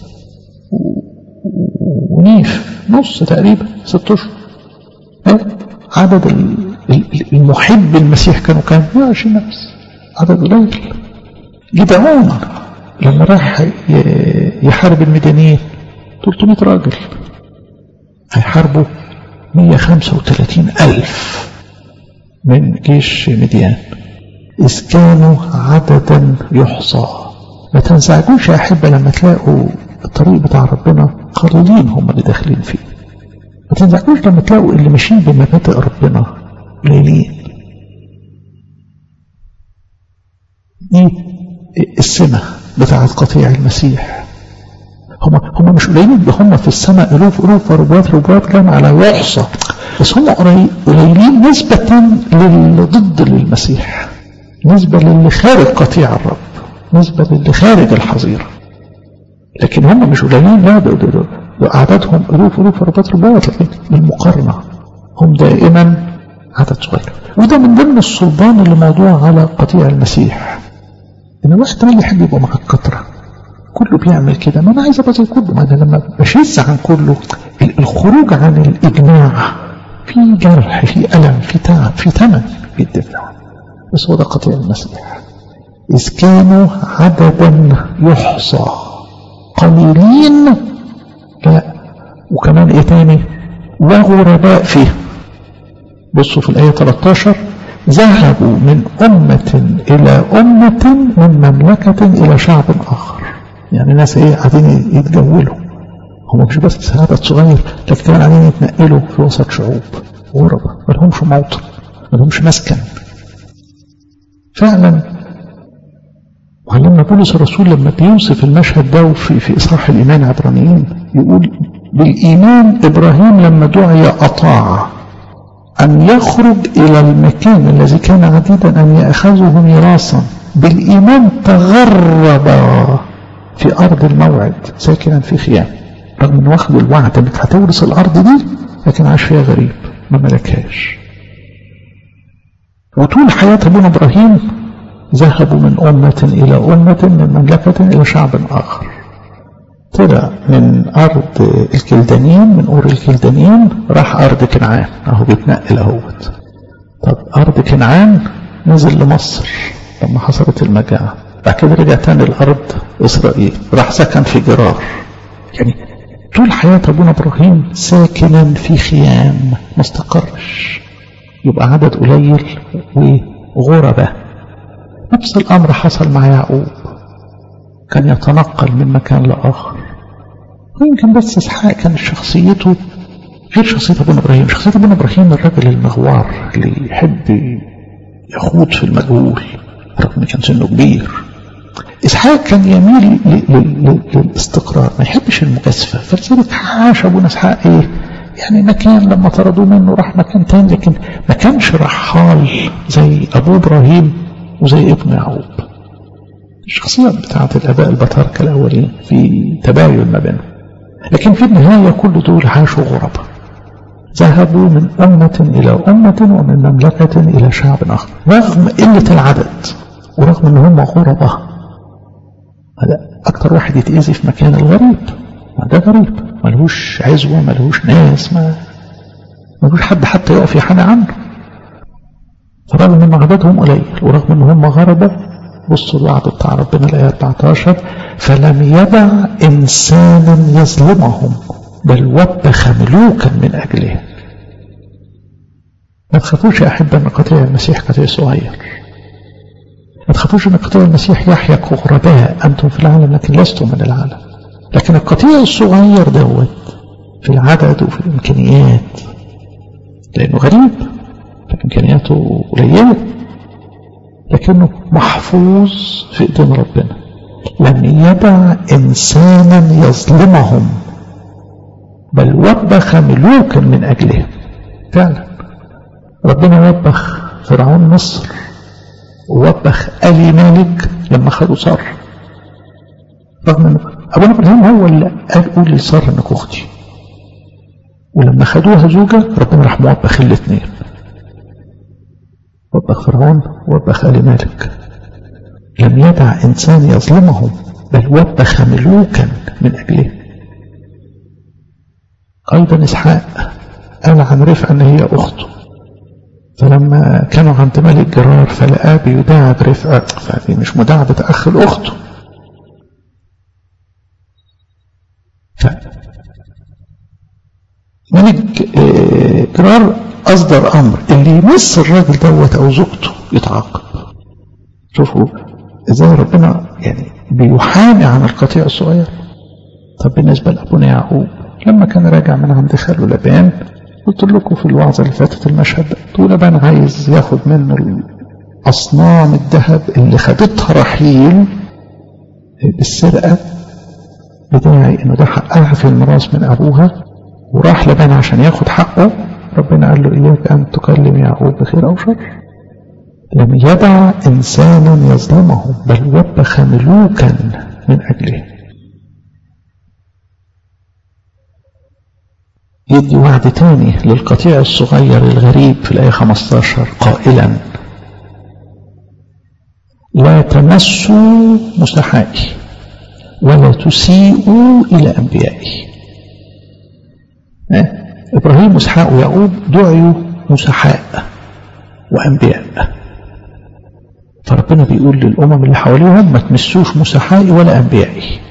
Speaker 1: ونيف نص تقريبا ست اشهر عدد المحب المسيح كانوا كام؟ مئة وعشرين نفس، عدد قليل. جدعون لما راح يحارب المديانيين ثلاثمائة راجل، هيحاربوا مئة وخمسة وثلاثين ألف من جيش مديان. إذ كانوا عددا يحصى. ما تنزعجوش يا أحبة لما تلاقوا الطريق بتاع ربنا قليلين هم اللي داخلين فيه. ما تنزعجوش لما تلاقوا اللي ماشيين بمبادئ ربنا قليلين. دي السمة بتاعت قطيع المسيح. هم هم مش قليلين، ده هم في السماء ألوف ألوف وربوات ربوات جمع على يحصى، بس هم قليلين نسبة للي ضد للمسيح، نسبة للي خارج قطيع الرب، نسبة للي خارج الحظيرة. لكن هم مش قليلين، لا ده, ده, ده, ده أعدادهم ألوف ألوف وربوات ربوات، لكن بالمقارنة هم دائما عدد صغير. وده من ضمن الصلبان اللي موضوع على قطيع المسيح، إن الواحد ما يحب يبقى مع الكترة، كله بيعمل كده، ما أنا عايز أبقى زي كله. ما أنا لما بشز عن كله، الخروج عن الإجماع في جرح، في ألم، في تعب، في ثمن بيدفع. بس هو ده قطيع المسيح. إذ كانوا عددا يحصى قليلين، لا وكمان إيه تاني؟ وغرباء فيه. بصوا في الآية ثلاثة عشر ذهبوا من أمة إلى أمة، من مملكة إلى شعب آخر. يعني ناس إيه قاعدين يتجولوا، هم مش بس عدد صغير، لكن كمان قاعدين يتنقلوا في وسط شعوب غربة ما لهمش موطن، ما لهمش مسكن. فعلا وعلمنا بولس الرسول لما بيوصف المشهد ده في في إصحاح الإيمان عبرانيين يقول: بالإيمان إبراهيم لما دعي أطاع أن يخرج إلى المكان الذي كان عديدا أن يأخذه ميراثا. بالإيمان تغرب في أرض الموعد ساكنا في خيام، رغم أنه واخد الوعد أنك هتورث الأرض دي، لكن عاش فيها غريب ما ملكهاش. وطول حياة أبونا إبراهيم ذهبوا من أمة إلى أمة، من مملكة إلى شعب آخر. طلع من أرض الكلدانيين، من أور الكلدانيين راح أرض كنعان، أهو بيتنقل أهوت. طب أرض كنعان نزل لمصر لما حصلت المجاعة، بعد كده رجع تاني لأرض إسرائيل، راح سكن في جرار. يعني طول حياة أبونا إبراهيم ساكنا في خيام ما استقرش، يبقى عدد قليل وغربة. نفس الأمر حصل مع يعقوب، كان يتنقل من مكان لآخر. ويمكن بس إسحاق كان شخصيته غير شخصية أبونا إبراهيم. شخصية أبونا إبراهيم الرجل المغوار اللي يحب يخوض في المجهول رغم أنه كان سنه كبير. إسحاق كان يميل للاستقرار، ما يحبش المجازفة، فلذلك عاش أبونا إسحاق إيه يعني مكان لما طردوه منه راح مكان تاني، لكن ما كانش رحال زي أبو إبراهيم وزي ابن يعقوب. الشخصيات بتاعت الآباء البطاركة الأولين في تباين ما بينهم، لكن في النهاية كل دول عاشوا غربة، ذهبوا من أمة إلى أمة ومن مملكة إلى شعب آخر، رغم قلة العدد ورغم أن هم غربة. هذا أكتر واحد يتأذي في مكان الغريب، ده غريب ملهوش عزوة، ملهوش ناس، ما ملهوش حد حتى يقف يحنى عنه. فرغم أن عددهم قليل ورغم أن هم غربة، بصوا الوعد بتاع ربنا الآية أربعة عشر: فلم يدع إنسانا يظلمهم بل وبخ ملوكا من أجلهم. ما تخافوش يا أحبة أن قطيع المسيح قطيع صغير، ما تخافوش أن قطيع المسيح يحيى كغرباء، أنتم في العالم لكن لستم من العالم. لكن القطيع الصغير دوت في العدد وفي الإمكانيات، لأنه غريب فإمكانياته قليلة، لكنه محفوظ في إيدين ربنا. لم يدع إنسانا يظلمهم بل وبخ ملوكا من أجلهم. فعلا ربنا وبخ فرعون مصر ووبخ آل مالك لما خدوا صار، رغم أنه أبونا إبراهيم هو اللي قال قول لصار أنك أختي، ولما خدوها زوجة ربنا راح موبخ الاثنين، وبخ فرعون ووبخ آل مالك. لم يدع إنسان يظلمهم بل وبخ ملوكا من أجله. أيضا إسحاق قال عن رفعة أن هي أخته، فلما كانوا عند ملك جرار فلقاه بيداعب رفعة، فهذه مش مداعبة أخ الأخت. ملك جرار أصدر أمر اللي يمس الراجل دوت أو زوجته يتعاقب. شوفوا إزاي ربنا يعني بيحامي عن القطيع الصغير. طب بالنسبة لأبونا يعقوب لما كان راجع من عند خاله لبان، قلت لكم في الوعظة اللي فاتت المشهد ده، لبان عايز ياخد منه أصنام الذهب اللي خدتها رحيل بالسرقة، بداعي إنه ده حقها في الميراث من أبوها، وراح لبان عشان ياخد حقه. ربنا قال له إياك أن تكلم يعقوب بخير أو شر. لم يدع إنسانا يظلمهم بل وبخ ملوكا من أجله. يدي وعد تاني للقطيع الصغير الغريب في الآية خمسة عشر قائلا: لا تمسوا مسحائي ولا تسيئوا إلى أنبيائي. إبراهيم وإسحاق ويعقوب دعوا مسحاء وأنبياء، فربنا بيقول للأمم اللي حواليهم ما تمسوش مسحائي ولا أنبيائي.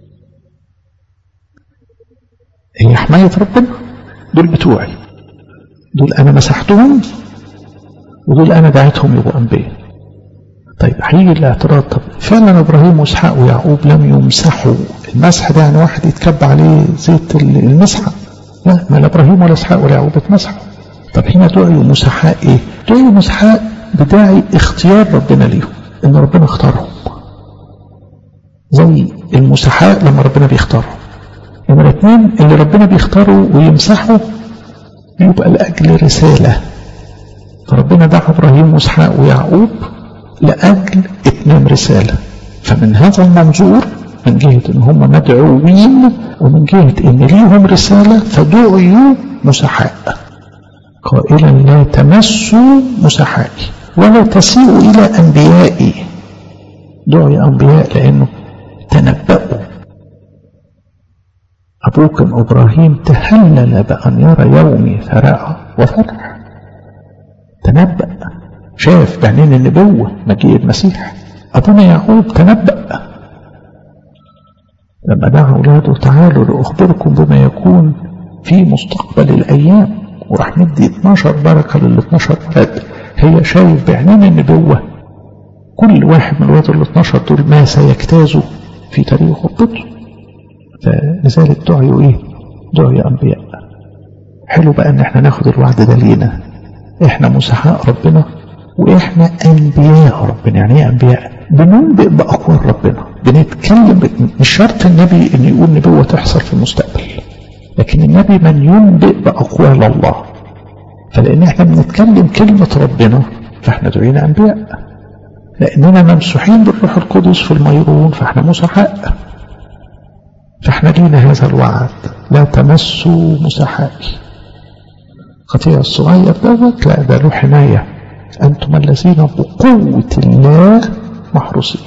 Speaker 1: هي حماية ربنا، دول بتوعي، دول أنا مسحتهم ودول أنا دعيتهم يبقوا أنبياء. طيب هيجي الاعتراض، طب فعلا إبراهيم وإسحاق ويعقوب لم يمسحوا؟ المسح ده يعني واحد يتكب عليه زيت المسحة؟ لا، ما لا إبراهيم ولا إسحاق ولا يعقوب اتمسحوا. طب هنا دعيوا مسحاء إيه؟ دعيوا مسحاء بداعي اختيار ربنا ليهم، إن ربنا اختارهم، زي المسحاء لما ربنا بيختارهم. نمرة اتنين، اللي ربنا بيختاروا ويمسحوا يبقى لأجل رسالة. فربنا دعا إبراهيم وإسحاق ويعقوب لأجل إتمام رسالة. فمن هذا المنظور، من جهة إن هم مدعوين ومن جهة إن ليهم رسالة، فدعيوا مسحاء، قائلا لا تمسوا مسحائي ولا تسيئوا إلى أنبيائي. دعي أنبياء لأنه تنبأوا. أبوكم إبراهيم تهلل بأن يرى يومي فرأى وفرح. تنبأ، شاف بعينين النبوة مجيء المسيح. أبونا يعقوب تنبأ لما دعا أولاده تعالوا لأخبركم بما يكون في مستقبل الأيام، وراح مدي اتناشر بركة لل اتناشر ولد. هي شايف بعينين النبوة كل واحد من الولاد ال اتناشر دول ما سيجتازوا في تاريخ خطته. فلذلك دعيوا ايه؟ دعيوا أنبياء. حلو بقى ان احنا ناخد الوعد ده لينا، احنا مسحاء ربنا واحنا انبياء ربنا. يعني ايه انبياء؟ بننبئ باقوال ربنا، بنتكلم. مش شرط النبي ان يقول نبوة تحصل في المستقبل، لكن النبي من ينبئ باقوال الله. فلان احنا بنتكلم كلمة ربنا فاحنا دعينا انبياء. لاننا ممسوحين بالروح القدس في الميرون فاحنا مسحاء. فاحنا لينا هذا الوعد، لا تمسوا مسحائي. خطيئة الصغير دوت لا، ده له حماية. أنتم الذين بقوة الله محروسين.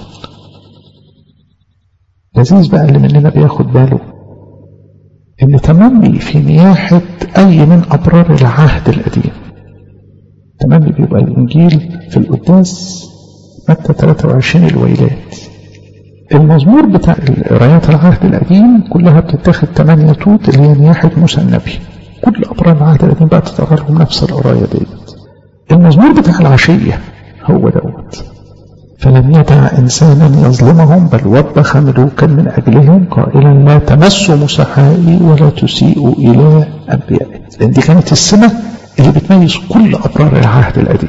Speaker 1: لذيذ بقى اللي مننا بياخد باله إن تملي في نياحة أي من أبرار العهد القديم. تملي بيبقى الإنجيل في القداس متى ثلاثة وعشرين الويلات. المزمور بتاع قرايات العهد القديم كلها بتتاخد ثمانية توت اللي هي نياحة موسى النبي. كل أبرار العهد القديم بقى تتقرا لهم نفس القراية ديت. المزمور بتاع العشية هو دوت، فلم يدع إنسانا يظلمهم بل وبخ ملوكا من أجلهم قائلا لا تمسوا مسحائي ولا تسيئوا إلى أنبيائي. لأن دي كانت السمة اللي بتميز كل أبرار العهد القديم.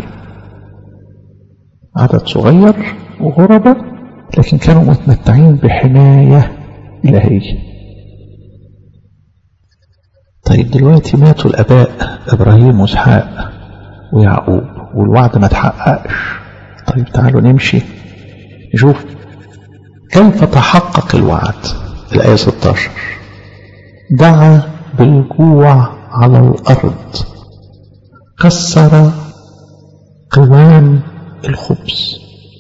Speaker 1: عدد صغير وغربة لكن كانوا متمتعين بحماية إلهية. طيب دلوقتي ماتوا الآباء إبراهيم وإسحاق ويعقوب والوعد ما تحققش. طيب تعالوا نمشي نشوف كيف تحقق الوعد. الآية ستة عشر دعا بالجوع على الأرض، كسر قوام الخبز.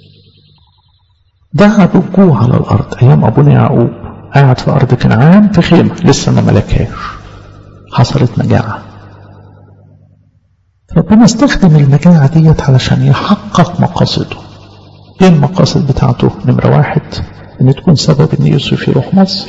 Speaker 1: دعا بالجوع على الأرض. أيام أبونا يعقوب قاعد في أرض كنعان في خيمة لسه ما ملكهاش، حصلت مجاعة. ربنا استخدم المجاعة ديت علشان يحقق مقاصده. ايه المقاصد بتاعته؟ نمرة واحد ان تكون سبب ان يوسف يروح مصر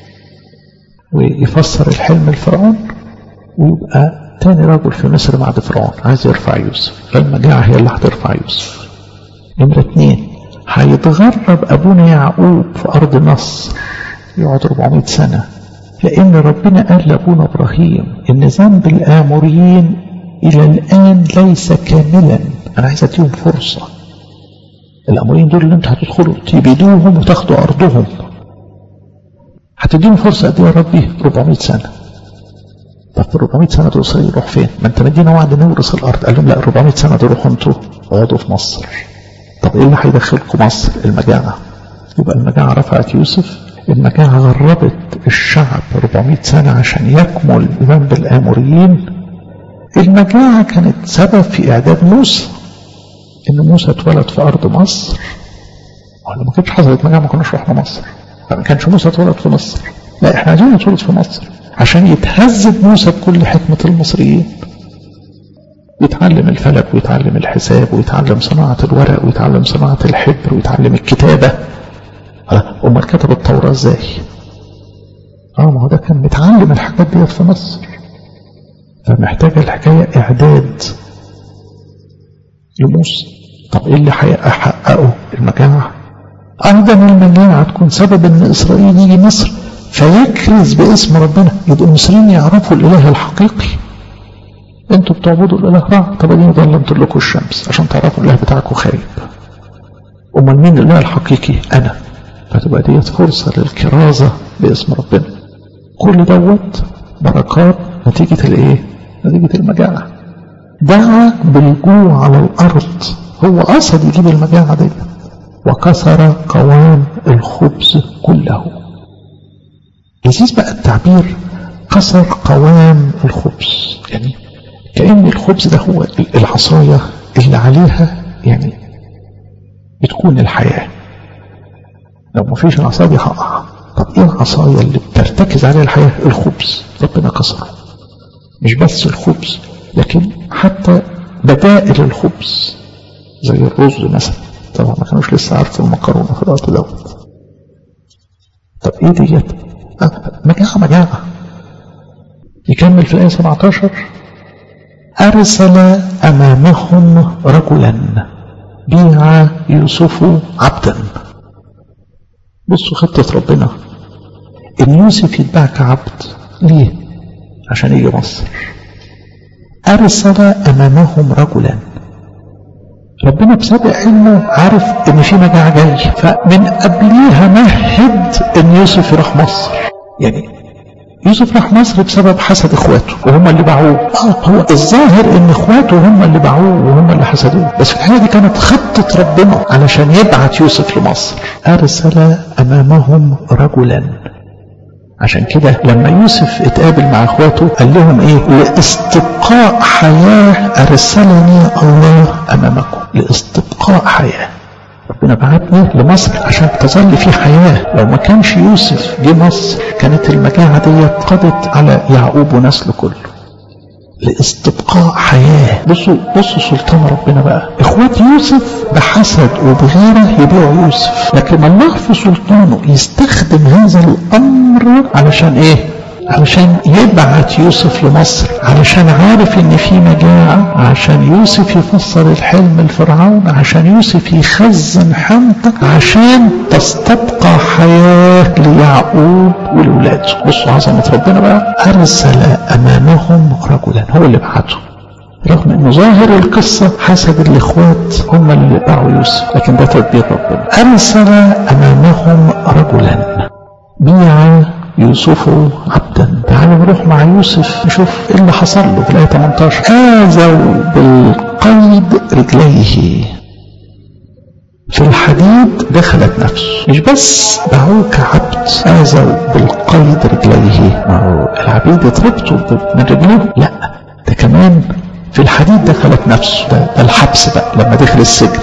Speaker 1: ويفسر الحلم الفرعون ويبقى تاني رجل في مصر بعد فرعون عايز يرفع يوسف. فالمجاعة هي اللي هترفع يوسف. نمرة اتنين هيتغرب ابونا يعقوب في ارض مصر يقعد أربعمائة سنة، لان ربنا قال لابونا ابراهيم ان ذنب الاموريين الى الان ليس كاملا، انا عايز اديهم فرصة. الاموريين دول اللي انت هتدخلوا تبيدوهم وتاخدوا ارضهم، هتديهم فرصة قد ايه يا ربي؟ أربعمائة سنة. طب أربعمائة سنة دول يروح فين؟ ما انت مدينا وعد نورث الارض. قال لهم لا، أربعمائة سنة دول روحوا انتوا اقعدوا في مصر. طب ايه اللي هيدخلكم مصر؟ المجاعة. يبقى المجاعة رفعت يوسف، المجاعة غربت الشعب أربعمائة سنة عشان يكمل ذنب الآموريين. المجاعة كانت سبب في إعداد موسى، إن موسى اتولد في أرض مصر. ولا ما كانش حصلت مجاعة ما كناش رحنا مصر، ما كانش موسى اتولد في مصر. لا، احنا عايزين نتولد في مصر عشان يتهذب موسى بكل حكمة المصريين، يتعلم الفلك ويتعلم الحساب ويتعلم صناعة الورق ويتعلم صناعة الحبر ويتعلم الكتابة. أمال كتب التوراة ازاي؟ اه ما هو ده كان متعلم الحاجات ديت في مصر. فمحتاجة الحكاية إعداد. لموسى. طب ايه اللي هيحققه؟ المجاعة. ايضا المجاعة تكون سبب ان اسرائيل يجي مصر فيكرز باسم ربنا، يبقوا المصريين يعرفوا الاله الحقيقي. انتوا بتعبدوا الاله رع، طب اديني ضلمت لكم الشمس عشان تعرفوا الاله بتاعكم خايب. امال مين الاله الحقيقي؟ انا. فتبقى ديت فرصة للكرازة باسم ربنا. كل دوت بركات نتيجة الايه؟ نتيجة المجاعة. دعا بالجوع على الارض، هو قصد يجيب المجاعة دي. وكسر قوام الخبز كله. لذيذ بقى التعبير كسر قوام الخبز، يعني كأن الخبز ده هو العصاية اللي عليها يعني بتكون الحياة. لو ما فيش العصاية دي هقع. طب ايه العصاية اللي بترتكز عليها الحياة؟ الخبز. ربنا كسره. مش بس الخبز لكن حتى بدائل الخبز زي الرز مثلا. طبعا ما كانوش لسه عارفوا المكرونة في الوقت دوت. طب ايه ديت؟ آه مجاعة مجاعة. يكمل في الآية سبعة عشر: أرسل أمامهم رجلا بيع يوسف عبدا. بصوا خطة ربنا إن يوسف يتباع كعبد. ليه؟ عشان يجي مصر. أرسل أمامهم رجلا. ربنا بسبب علمه عارف إن في مجاعة جاي، فمن قبليها مهد إن يوسف يروح مصر. يعني يوسف راح مصر بسبب حسد اخواته وهم اللي باعوه. اه هو الظاهر ان اخواته هم اللي باعوه وهم اللي حسدوه، بس في الحقيقه دي كانت خطه ربنا علشان يبعت يوسف لمصر. ارسل امامهم رجلا. عشان كده لما يوسف اتقابل مع اخواته قال لهم ايه؟ لاستبقاء حياه ارسلني الله امامكم. لاستبقاء حياه. ربنا بعتني لمصر عشان تظل في حياة. لو ما كانش يوسف جه مصر كانت المجاعة دي قضت على يعقوب ونسله كله. لاستبقاء حياة. بصوا بصوا سلطان ربنا بقى. اخوات يوسف بحسد وبغيره يبيعوا يوسف، لكن الله في سلطانه يستخدم هذا الامر علشان ايه؟ علشان يبعت يوسف لمصر، علشان عارف ان في مجاعة، عشان يوسف يفسر الحلم لفرعون، عشان يوسف يخزن حنطة، عشان تستبقى حياة ليعقوب ولولاده. بصوا عظمة ربنا بقى. أرسل أمامهم رجلا، هو اللي بعته. رغم انه ظاهر القصة حسد الاخوات هم اللي باعوا يوسف، لكن ده تدبير ربنا. أرسل أمامهم رجلا بيع يوسف عبدا. تعالوا نروح مع يوسف نشوف ايه اللي حصل له في الآية ثمانية عشر. آذوا بالقيد رجليه، في الحديد دخلت نفسه. مش بس باعوه كعبد، آذوا بالقيد رجليه. ما هو العبيد يتربطوا من رجليه، لا ده كمان في الحديد دخلت نفسه. ده, ده الحبس بقى لما دخل السجن.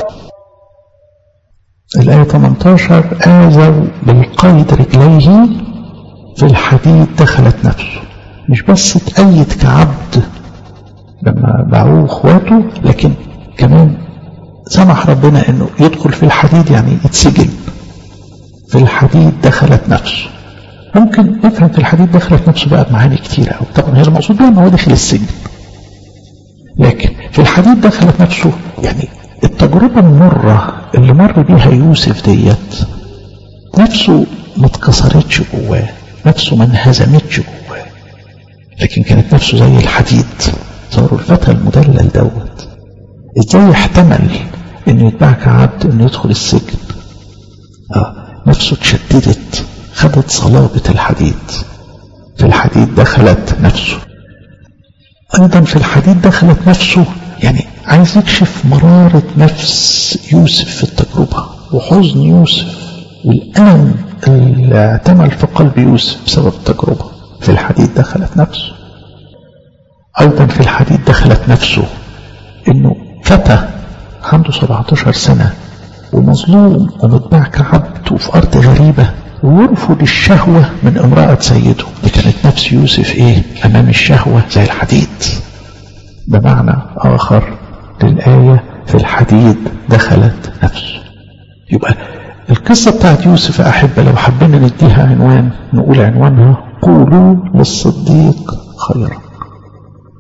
Speaker 1: الآية ثمانية عشر: آذوا بالقيد رجليه، في الحديد دخلت نفسه. مش بس اتأيد كعبد لما باعوه اخواته، لكن كمان سمح ربنا انه يدخل في الحديد، يعني يتسجن. في الحديد دخلت نفسه. ممكن نفهم في الحديد دخلت نفسه بقى بمعاني كتيرة أوي. طبعا هي المقصود بها انه هو دخل السجن، لكن في الحديد دخلت نفسه يعني التجربة المرة اللي مر بيها يوسف ديت نفسه ما اتكسرتش جواه، نفسه ما انهزمتش جواه، لكن كانت نفسه زي الحديد. صاروا الفتى المدلل دوت ازاي يحتمل انه يتباع كعبد، انه يدخل السجن؟ اه نفسه اتشددت، خدت صلابة الحديد. في الحديد دخلت نفسه. ايضا في الحديد دخلت نفسه، يعني عايز يكشف مرارة نفس يوسف في التجربة وحزن يوسف والألم اللي اعتمل في قلب يوسف بسبب التجربة. في الحديد دخلت نفسه. أيضا في الحديد دخلت نفسه إنه فتى عنده سبعة عشر سنة ومظلوم ومتباع كعبد وفي أرض غريبة ويرفض الشهوة من امرأة سيده. دي كانت نفس يوسف إيه؟ أمام الشهوة زي الحديد. بمعنى آخر للآية: في الحديد دخلت نفسه. يبقى القصة بتاعت يوسف أحبة لو حبينا نديها عنوان نقول عنوانها: قولوا للصديق خيرا.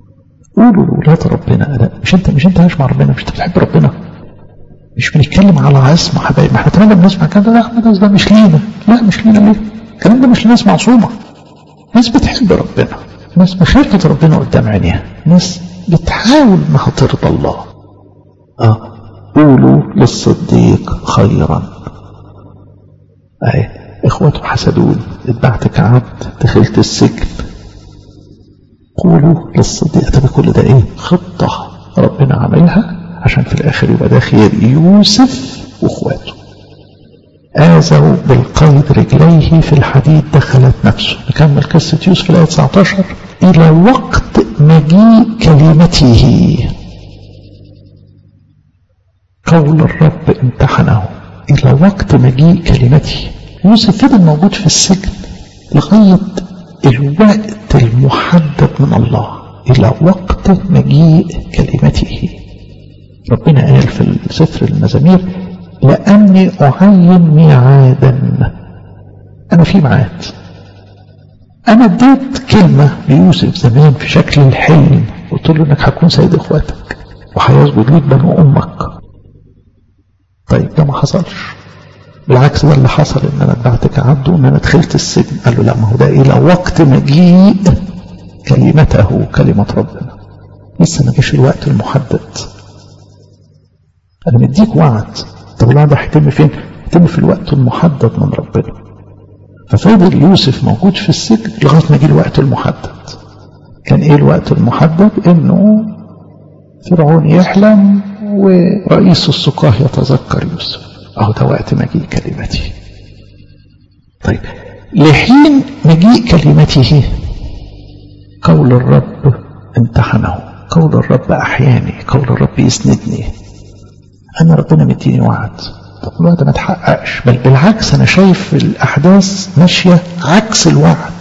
Speaker 1: قولوا لأولاد ربنا لا مش انت مش انت عايش مع ربنا، مش انت بتحب ربنا، مش بنتكلم على عصمة حبايب، ما احنا كمان بنسمع كده لا احمد ده مش لينا، لا مش لينا ليه؟ الكلام ده مش لناس معصومة، ناس بتحب ربنا، ناس مشاركة ربنا قدام عينيها، ناس بتحاول انها ترضى الله. اه قولوا للصديق خيرا. اهي اخواته حسدوني، اتبعت كعبد، دخلت السجن. قولوا للصديق. طب كل ده ايه؟ خطة ربنا عملها عشان في الاخر يبقى ده خير يوسف واخواته. آذوا بالقيد رجليه في الحديد دخلت نفسه. نكمل قصة يوسف الآية تسعة عشر. إلى وقت مجيء كلمته قول الرب امتحنه. إلى وقت مجيء كلمته. يوسف فضل موجود في السجن لغاية الوقت المحدد من الله. إلى وقت مجيء كلمته. ربنا قال في سفر المزامير لأني أعين ميعادا. أنا في ميعاد. أنا اديت كلمة ليوسف زمان في شكل الحلم، قلت له إنك هتكون سيد إخواتك وهيسجد ليك بنو أمك. طيب ده ما حصلش، بالعكس ده اللي حصل إن أنا اتبعت كعبد وإن أنا دخلت السجن. قال له لا، ما هو ده إلى وقت مجيء كلمته، كلمة ربنا، لسه ما جاش الوقت المحدد. أنا مديك وعد. طب الوعد هيتم فين؟ هيتم في الوقت المحدد من ربنا. ففضل يوسف موجود في السجن لغاية ما جه الوقت المحدد. كان ايه الوقت المحدد؟ انه فرعون يحلم ورئيس السقاه يتذكر يوسف. اهو ده وقت مجيء كلمته. طيب لحين مجيء كلمته قول الرب امتحنه. قول الرب احياني، قول الرب يسندني. انا ربنا مديني وعد، طب الوعد ما تحققش، بل بالعكس انا شايف الاحداث ماشيه عكس الوعد.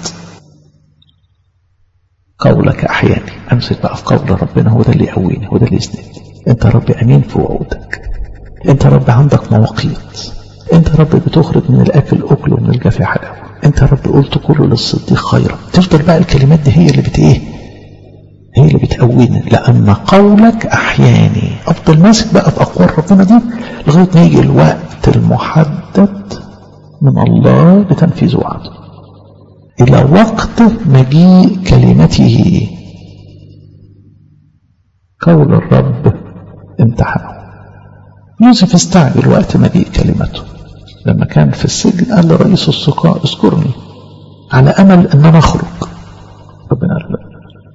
Speaker 1: قولك احياني، امسك بقى في قول ربنا، هو ده اللي يقويني، هو ده اللي يسندني. انت رب امين في وعودك، انت رب عندك مواقيت، انت رب بتخرج من الاكل اكل ومن الجافي حلاوه، انت رب قلت كله للصديق خيرا. تفضل بقى الكلمات دي هي اللي بت ايه هي اللي بتقويني، لأن قولك أحياني. أفضل ماسك بقى في أقوال ربنا دي لغاية ما يجي الوقت المحدد من الله لتنفيذ وعده. إلى وقت مجيء كلمته قول الرب امتحنه. يوسف استعجل وقت مجيء كلمته. لما كان في السجن قال لرئيس السقاء اذكرني على أمل أن أنا أخرج. ربنا قال لا،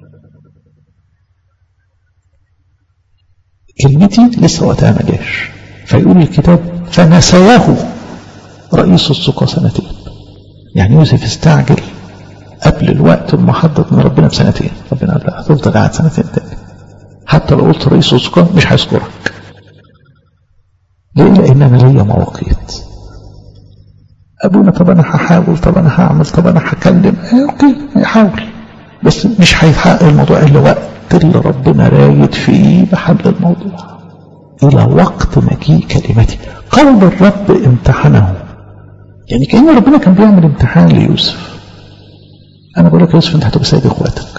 Speaker 1: كلمتي لسه وقتها ما جاش. فيقول الكتاب فنسيه رئيس السقاة سنتين. يعني يوسف استعجل قبل الوقت المحدد من ربنا بسنتين. ربنا قال لا، هتفضل قاعد سنتين تاني، حتى لو قلت رئيس السقاة مش هيذكرك. ليه؟ لان انا ليا مواقيت. ابونا طب انا هحاول، طب انا هعمل، طب انا هكلم. ايه اوكي هيحاول، بس مش هيتحقق الموضوع الا وقت اللي ربنا رايد فيه بحل الموضوع. إلى وقت مجيء كلمتي قول الرب امتحنه. يعني كأن ربنا كان بيعمل امتحان ليوسف. أنا بقول لك يا يوسف أنت هتبقى سيد إخواتك.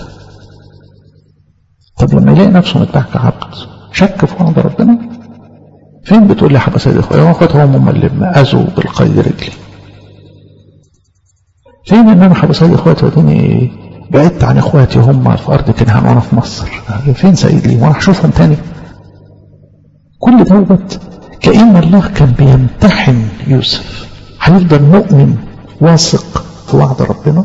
Speaker 1: طب لما يلاقي نفسه متبع كعبد شك في وعد ربنا، فين بتقول لي هبقى سيد إخواتي؟ إخواتي هم اللي مأذوا بالقيد رجلي. فين إن أنا هبقى سيد إخواتي وديني بعدت عن اخواتي هم في ارض كنعان وانا في مصر؟ فين سيد لي وانا هشوفهم تاني؟ كل دوت كأن الله كان بيمتحن يوسف. هيفضل مؤمن واثق في وعد ربنا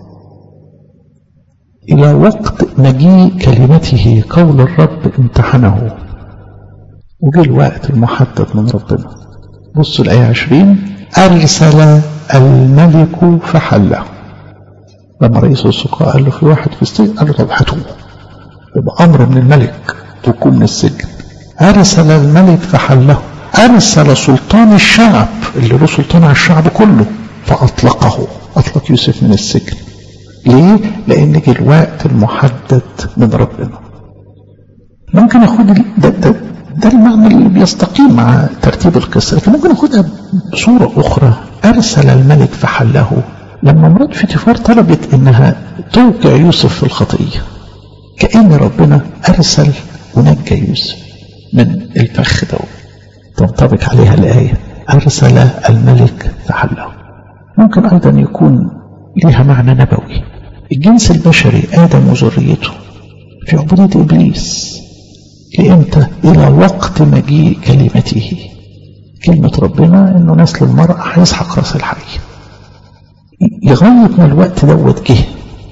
Speaker 1: الى وقت مجيء كلمته قول الرب امتحنه. وجه الوقت المحدد من ربنا. بصوا الايه عشرين. ارسل الملك فحله. لما رئيس السقاء قال له في واحد في السجن، قال له طب هاتوه، يبقى امر من الملك تكون من السجن. ارسل الملك فحله. ارسل سلطان الشعب اللي له سلطان على الشعب كله فاطلقه. اطلق يوسف من السجن. ليه؟ لان جه الوقت المحدد من ربنا. ممكن اخد ده, ده, ده المعنى اللي بيستقيم مع ترتيب القصه، لكن ممكن اخدها بصوره اخرى. ارسل الملك فحله. لما مرات فيتيفار طلبت انها توقع يوسف في الخطيه، كأن ربنا أرسل ونجى يوسف من الفخ ده. تنطبق عليها الآية أرسل الملك فحله. ممكن أيضا يكون لها معنى نبوي. الجنس البشري آدم وذريته في عبودية إبليس لإمتى؟ إلى وقت مجيء كلمته. كلمة ربنا إنه نسل المرأة هيسحق رأس الحي. لغاية ما الوقت دوت جه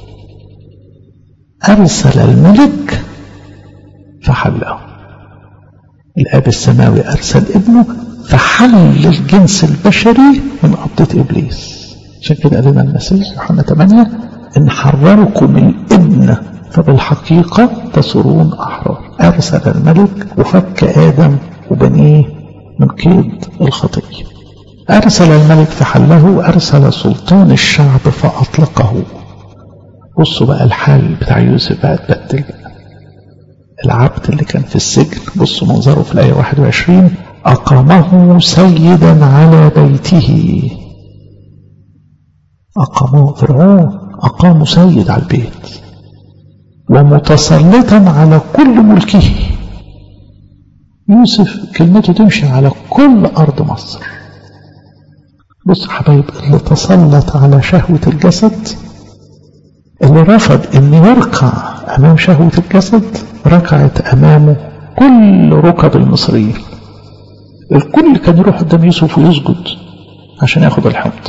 Speaker 1: أرسل الملك فحله. الآب السماوي أرسل ابنه فحل الجنس البشري من قبضة إبليس. عشان كده قال لنا المسيح يوحنا ثمانية إن حرركم الابن فبالحقيقة تصيرون أحرار. أرسل الملك وفك آدم وبنيه من قيد الخطية. أرسل الملك فحله. أرسل سلطان الشعب فأطلقه. بصوا بقى الحال بتاع يوسف بقى اتبدل. العبد اللي كان في السجن بصوا منظره في الآية واحد وعشرين أقامه سيدا على بيته. أقامه فرعون أقامه سيد على البيت ومتسلطا على كل ملكه. يوسف كلمته تمشي على كل أرض مصر. بص حبايب، اللي تسلط على شهوة الجسد، اللي رفض أن يركع أمام شهوة الجسد، ركعت أمامه كل ركب المصريين. الكل كان يروح قدام يوسف ويسجد عشان ياخد الحمد.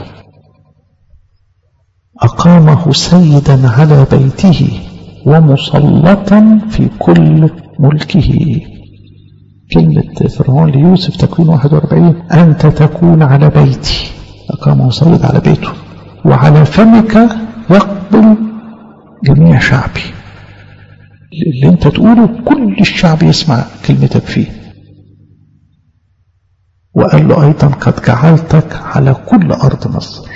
Speaker 1: أقامه سيدا على بيته ومسلطا في كل ملكه. كلمة فرعون ليوسف تكوين واحد وأربعين أنت تكون على بيتي. أقامه سيد على بيته وعلى فمك يقبل جميع شعبي. اللي انت تقوله كل الشعب يسمع كلمتك فيه. وقال له أيضا قد جعلتك على كل أرض مصر.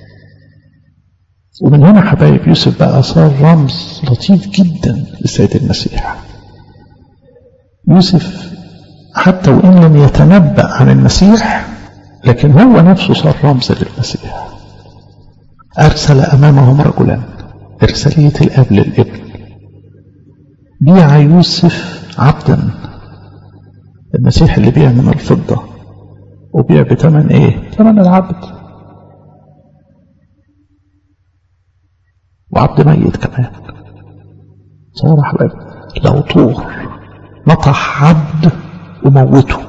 Speaker 1: ومن هنا حبايب يوسف بقى صار رمز لطيف جدا للسيد المسيح. يوسف حتى وإن لم يتنبأ عن المسيح لكن هو نفسه صار رمز للمسيح. أرسل أمامهم رجلا، إرسالية الأب للابن. بيع يوسف عبدا. المسيح اللي بيع من الفضة وبيع بثمن ايه؟ ثمن العبد. وعبد ميت كمان. صار حبايب لو طور نطح عبد وموته،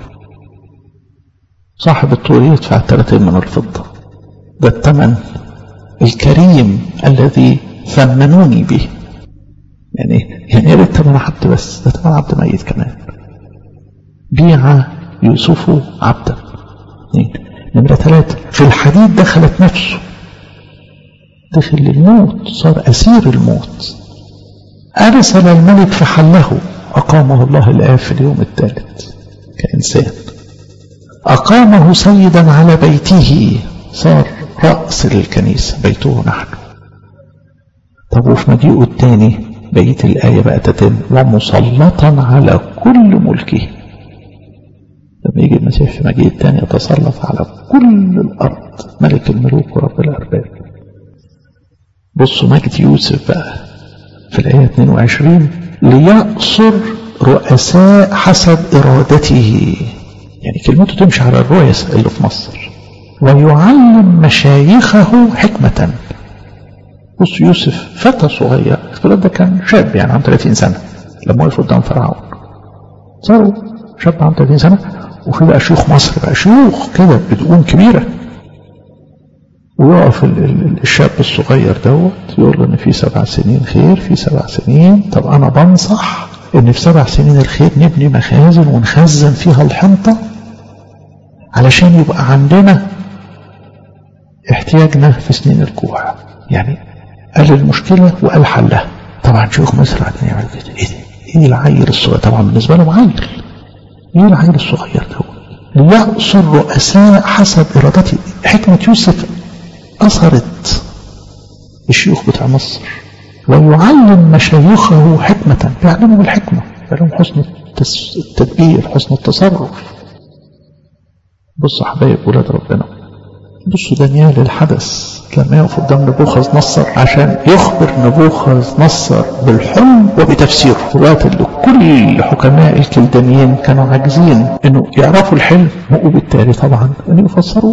Speaker 1: صاحب الطور يدفع ثلاثين من الفضة. ده الثمن الكريم الذي ثمنوني به. يعني يعني يا ثمن عبد بس، ده ثمن عبد ميت كمان. بيع يوسف عبدا. نمرة ثلاثة في الحديد دخلت نفسه، دخل للموت، صار أسير الموت. أرسل الملك فحله. أقامه الله الآب في اليوم الثالث كإنسان. أقامه سيدا على بيته، صار رأس للكنيسة، بيته نحن. طب وفي مجيئه الثاني بقية الآية بقى تتم ومسلطا على كل ملكه. لما يجي المسيح في مجيء الثاني يتسلط على كل الأرض، ملك الملوك ورب الأرباب. بصوا مجد يوسف بقى في الآية اثنين وعشرين ليأسر رؤساء حسب إرادته. يعني كلمته تمشي على الرؤساء اللي في مصر. ويعلم مشايخه حكمة. بص يوسف فتى صغير، الولد ده كان شاب يعني عن ثلاثين سنة لما وقف قدام فرعون. صاروا شاب عن ثلاثين سنة وفي بقى شيوخ مصر، بقى شيوخ كده بدقون كبيرة. ويقف الشاب الصغير دوت يقول له ان في سبع سنين خير، في سبع سنين. طب انا بنصح ان في سبع سنين الخير نبني مخازن ونخزن فيها الحنطة علشان يبقى عندنا احتياجنا في سنين الجوع. يعني قال المشكلة وقال حلها. طبعا شيوخ مصر قاعدين يعملوا كده. ايه ايه العيل الصغير؟ طبعا بالنسبة لهم عيل. ايه العيل الصغير ده؟ ليأسر رؤساء حسب ارادته. حكمة يوسف أثرت الشيوخ بتاع مصر. ويعلم مشايخه حكمة، بيعلمهم الحكمة، بيعلمهم حسن التدبير، حسن التصرف. بصوا حبايب ولاد ربنا، بصوا دانيال الحدث لما يقف قدام نبوخذ نصر عشان يخبر نبوخذ نصر بالحلم وبتفسيره، في الوقت اللي كل حكماء الكلدانيين كانوا عاجزين انه يعرفوا الحلم وبالتالي طبعا ان يفسروه.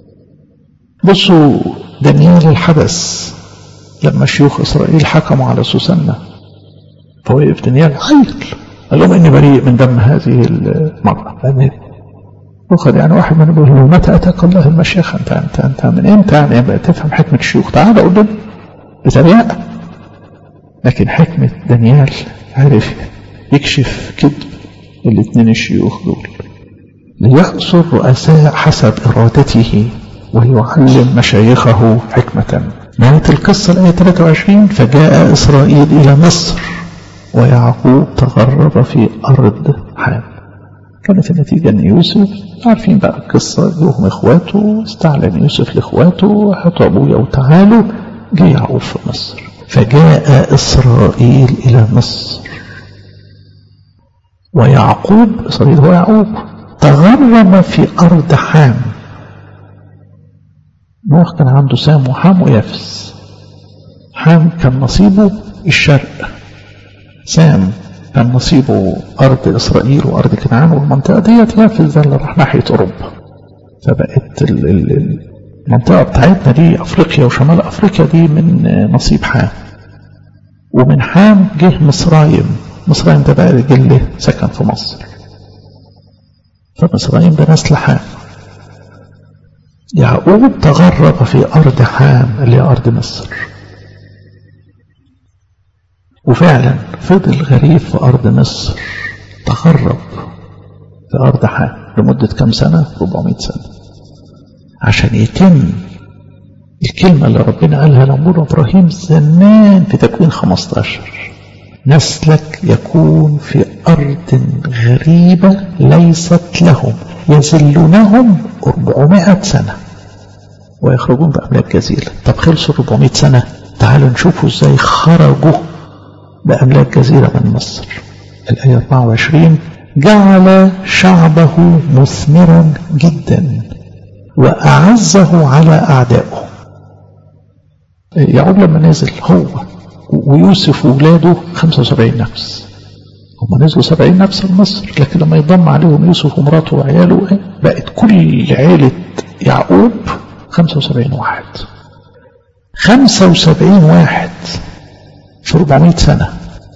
Speaker 1: بصوا دانيال الحدث لما شيوخ اسرائيل حكموا على سوسنة، فوقف دانيال عيط قال لهم اني بريء من دم هذه المرأة. وخد يعني واحد من يقول له متى اتاك الله المشيخة؟ انت انت انت من امتى يعني بقى تفهم حكمة الشيوخ؟ تعالى قول لنا بتريقة. لكن حكمة دانيال عرف يكشف كذب الاثنين الشيوخ دول ليأسر رؤساء حسب ارادته ويعلم مشايخه حكمة. نهاية القصة الآية ثلاثة وعشرين فجاء إسرائيل إلى مصر ويعقوب تغرب في أرض حام. كانت النتيجة أن يوسف عارفين بقى القصة، جوهم إخواته، استعلن يوسف لإخواته هاتوا أبويا وتعالوا، جه يعقوب في مصر. فجاء إسرائيل إلى مصر ويعقوب، إسرائيل هو يعقوب، تغرب في أرض حام. نوح كان عنده سام وحام ويافس. حام كان نصيبه الشرق، سام كان نصيبه أرض إسرائيل وأرض كنعان والمنطقة ديت. يافس ده اللي راح ناحية أوروبا، فبقت المنطقة بتاعتنا دي أفريقيا وشمال أفريقيا دي من نصيب حام. ومن حام جه مصرايم، مصرايم ده بقى رجل سكن في مصر، فمصرايم ده نسل حام. يعقوب تغرب في أرض حام اللي هي أرض مصر، وفعلا فضل غريب في أرض مصر، تغرب في أرض حام لمدة كم سنة؟ أربعمائة سنة، عشان يتم الكلمة اللي ربنا قالها لأبونا إبراهيم زمان في تكوين خمستاشر: نسلك يكون في أرض غريبة ليست لهم يذلونهم أربعمائة سنة ويخرجون بأملاك جزيلة. طب خلصوا أربعمائة سنة، تعالوا نشوفوا ازاي خرجوا بأملاك جزيلة من مصر. الآية أربعة وعشرين: جعل شعبه مثمرا جدا وأعزه على أعدائه. يعقوب لما نزل هو ويوسف وولاده خمسة وسبعين نفس، هم نزلوا سبعين نفس لمصر، لكن لما يضم عليهم يوسف ومراته وعياله بقت كل عيلة يعقوب خمسة وسبعين واحد. خمسة وسبعين واحد في أربعمائة سنة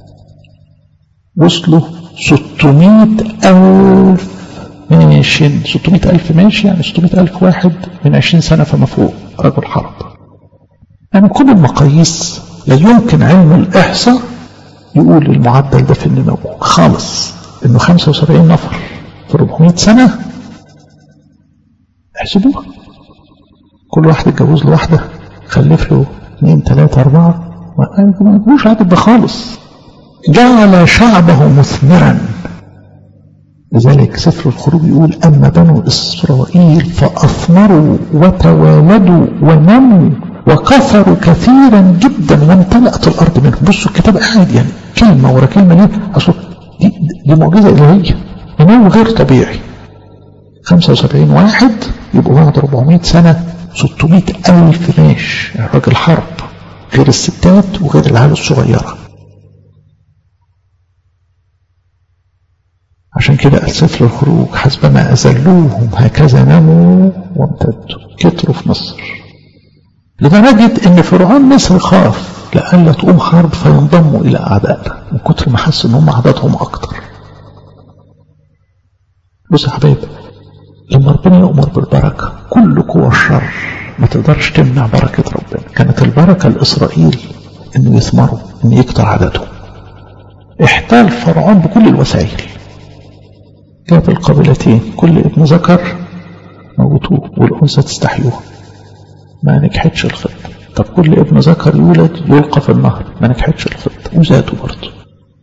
Speaker 1: وصلوا ستمائة ألف ماشي. ستمائة ألف ماشي يعني ستمائة ألف واحد من عشرين سنة فما فوق رجل حرب. يعني كل المقاييس لا يمكن علم الإحصاء يقول المعدل ده في النمو خالص، إنه خمسة وسبعين نفر في أربعمائة سنة. احسبوها، كل واحد اتجوز له واحدة، خلف له اثنين ثلاثة أربعة، ما يجوش عدد ده خالص. جعل شعبه مثمرا. لذلك سفر الخروج يقول: أما بنو إسرائيل فأثمروا وتوالدوا ونموا وكثروا كثيرا جدا وامتلأت الأرض منهم. بصوا الكتاب قاعد يعني كلمة ورا كلمة ليه، أصل دي, دي معجزة إلهية، نمو غير طبيعي. خمسة وسبعين واحد يبقوا بعد أربعمائة سنة ستمائة ألف ماش راجل حرب، غير الستات وغير العيال الصغيرة. عشان كده قال سفر الخروج: حسبما أذلوهم هكذا نموا وامتدوا. كتروا في مصر لدرجة ان فرعون مصر خاف لألا تقوم حرب فينضموا الى اعدائنا، من كتر ما حس ان هم عددهم اكتر. بص يا حبايب، لما ربنا يؤمر بالبركة كل قوى الشر ما تقدرش تمنع بركة ربنا. كانت البركة لإسرائيل انه يثمروا، انه يكتر عددهم. احتال فرعون بكل الوسائل، جاب القبيلتين كل ابن ذكر موتوه والأنثى تستحيوها، ما نجحتش الخطة. طب كل ابن ذكر يولد يلقى في النهر، ما نجحتش الخطة وزادوا برضه.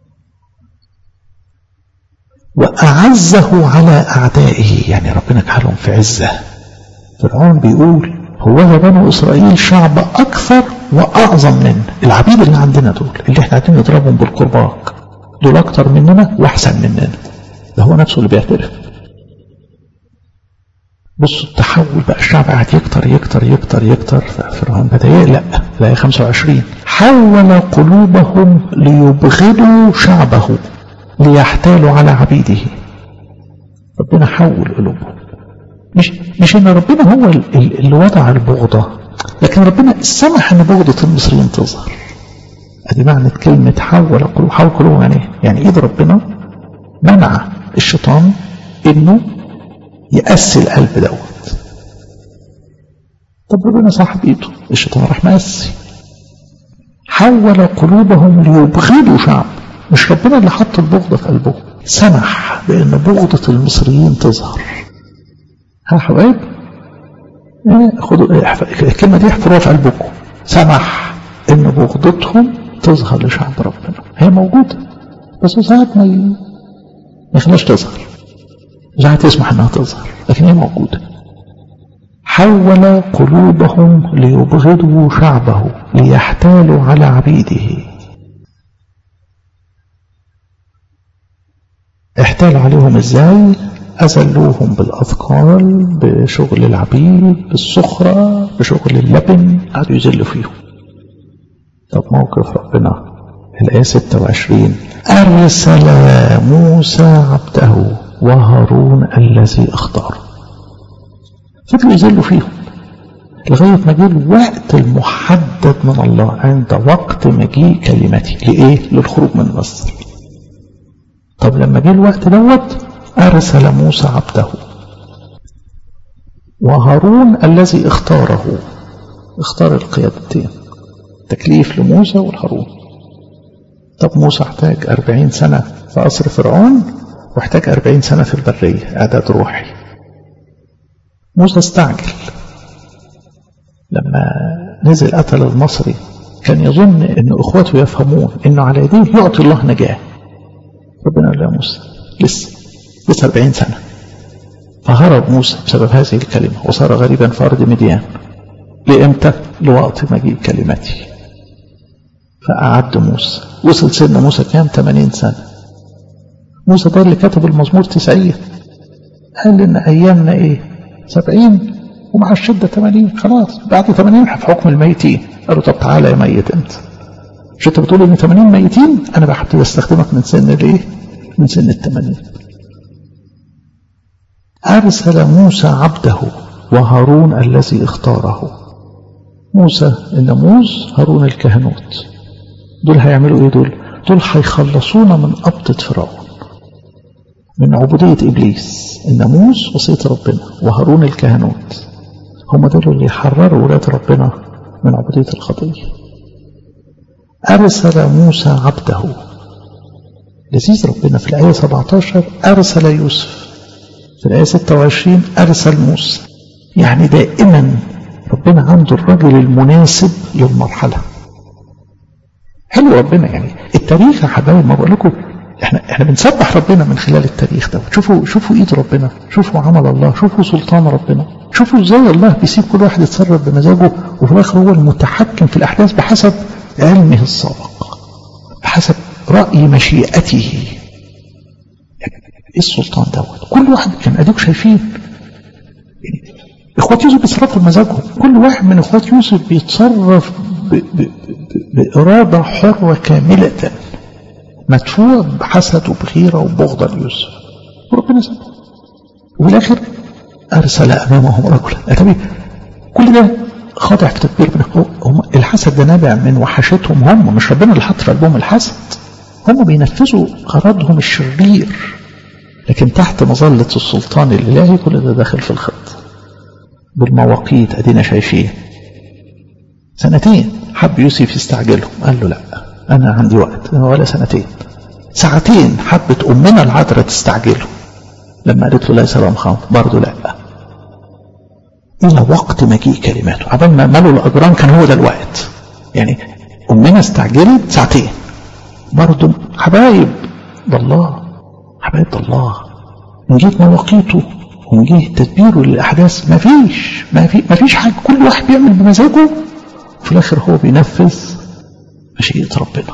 Speaker 1: وأعزه على أعدائه، يعني ربنا جعلهم في عزة. فرعون بيقول: هو يا بنو إسرائيل شعب أكثر وأعظم من العبيد اللي عندنا دول، اللي احنا قاعدين نضربهم بالقرباج، دول أكثر مننا وأحسن مننا. ده هو نفسه اللي بيعترف. بصوا التحول بقى، الشعب قاعد يكتر يكتر يكتر يكتر، فرعون بدأ يقلق. الآية خمسة وعشرين حول قلوبهم ليبغضوا شعبه ليحتالوا على عبيده. ربنا حول قلوبهم، مش مش ان ربنا هو اللي وضع البغضة، لكن ربنا سمح ان بغضة المصريين تظهر. ادي معنى كلمة حول قلوب. حول قلوبهم يعني ايه؟ يعني ايد ربنا منع الشيطان انه يأسي القلب دوت. طب ربنا صاحب ايده، الشيطان راح مأسي. حول قلوبهم ليبغضوا شعب، مش ربنا اللي حط البغضة في قلبهم، سمح بان بغضة المصريين تظهر. ها حبايب، خدوا الكلمة دي احفروها في قلبكم. سمح ان بغضتهم تظهر لشعب ربنا. هي موجودة بس ساعات ما ما يخليش تظهر، ساعات تسمح انها تظهر، لكن هي موجودة. حول قلوبهم ليبغضوا شعبه ليحتالوا على عبيده. احتالوا عليهم ازاي؟ أذلوهم بالأثقال، بشغل العبيد، بالسخرة، بشغل اللبن، قعدوا يذلوا فيهم. طب موقف ربنا الآية ستة وعشرين أرسل موسى عبده وهارون الذي اختاره. فضلوا يذلوا فيهم لغاية ما جه الوقت المحدد من الله، عند وقت مجيء كلمتي. لإيه؟ للخروج من مصر. طب لما جه الوقت دوت أرسل موسى عبده وهارون الذي اختاره. اختار القيادتين، تكليف لموسى والهارون. طب موسى احتاج أربعين سنة في قصر فرعون، واحتاج أربعين سنة في البرية، إعداد روحي. موسى استعجل لما نزل قتل المصري، كان يظن ان اخواته يفهمون انه على يديه يعطي الله نجاة. ربنا قال له يا موسى لسه لسه أربعين سنة. فهرب موسى بسبب هذه الكلمة وصار غريبا في أرض مديان. لإمتى؟ لوقت مجيء كلمتي. فأعد موسى. وصل سن موسى كام؟ ثمانين سنة. موسى ده اللي كتب المزمور تسعين، قال إن أيامنا إيه؟ سبعين ومع الشدة ثمانين. خلاص بعد ثمانين في حكم الميتين. قالوا طب تعالى يا ميت أنت، مش أنت بتقول إن ثمانين ميتين؟ أنا بحب استخدمك من سن الإيه؟ من سن الثمانين. أرسل موسى عبده وهارون الذي اختاره. موسى الناموس، هارون الكهنوت. دول هيعملوا ايه؟ دول دول هيخلصونا من قبضة فرعون، من عبودية إبليس. الناموس وصية ربنا، وهارون الكهنوت، هم دول اللي يحرروا ولاد ربنا من عبودية الخطية. أرسل موسى عبده. لذيذ ربنا في الآية سبعة عشر أرسل يوسف، في الآية ستة وعشرين أرسل موسى. يعني دائما ربنا عنده الرجل المناسب للمرحلة. حلو ربنا. يعني التاريخ يا حبايب، ما بقول لكم احنا احنا بنسبح ربنا من خلال التاريخ ده. شوفوا شوفوا ايد ربنا، شوفوا عمل الله، شوفوا سلطان ربنا، شوفوا ازاي الله بيسيب كل واحد يتصرف بمزاجه، وفي الاخر هو المتحكم في الاحداث بحسب علمه السابق، بحسب رأي مشيئته. ايه السلطان دوت؟ كل واحد كان اديكم شايفين يعني اخوات يوسف بيتصرفوا بمزاجهم. كل واحد من اخوات يوسف بيتصرف ب ب ب بإرادة حرة كاملة، مدفوع بحسد وبغيرة وبغضة ليوسف، وربنا سبحانه. وفي الآخر أرسل أمامهم رجلا. كل ده خاضع في تدبير من هم. الحسد ده نابع من وحشتهم هم، مش ربنا اللي حط في قلبهم الحسد. هم بينفذوا غرضهم الشرير، لكن تحت مظلة السلطان الإلهي كل ده داخل في الخط بالمواقيت. أدينا شايفين سنتين حب يوسف يستعجلهم، قال له لا أنا عندي وقت، ولا سنتين. ساعتين حبت أمنا العذراء تستعجله، لما قالت له لا سلام خام برضه لا، إلى وقت مجيء كلماته. عبال ما ملوا الأجرام كان هو ده الوقت. يعني أمنا استعجلت ساعتين برضه. حبايب الله، حبايب الله، نجيت مواقيته ونجيه تدبيره للأحداث. ما فيش ما في ما فيش حاجة، كل واحد بيعمل بمزاجه، وفي الآخر هو بينفذ مشيئة ربنا.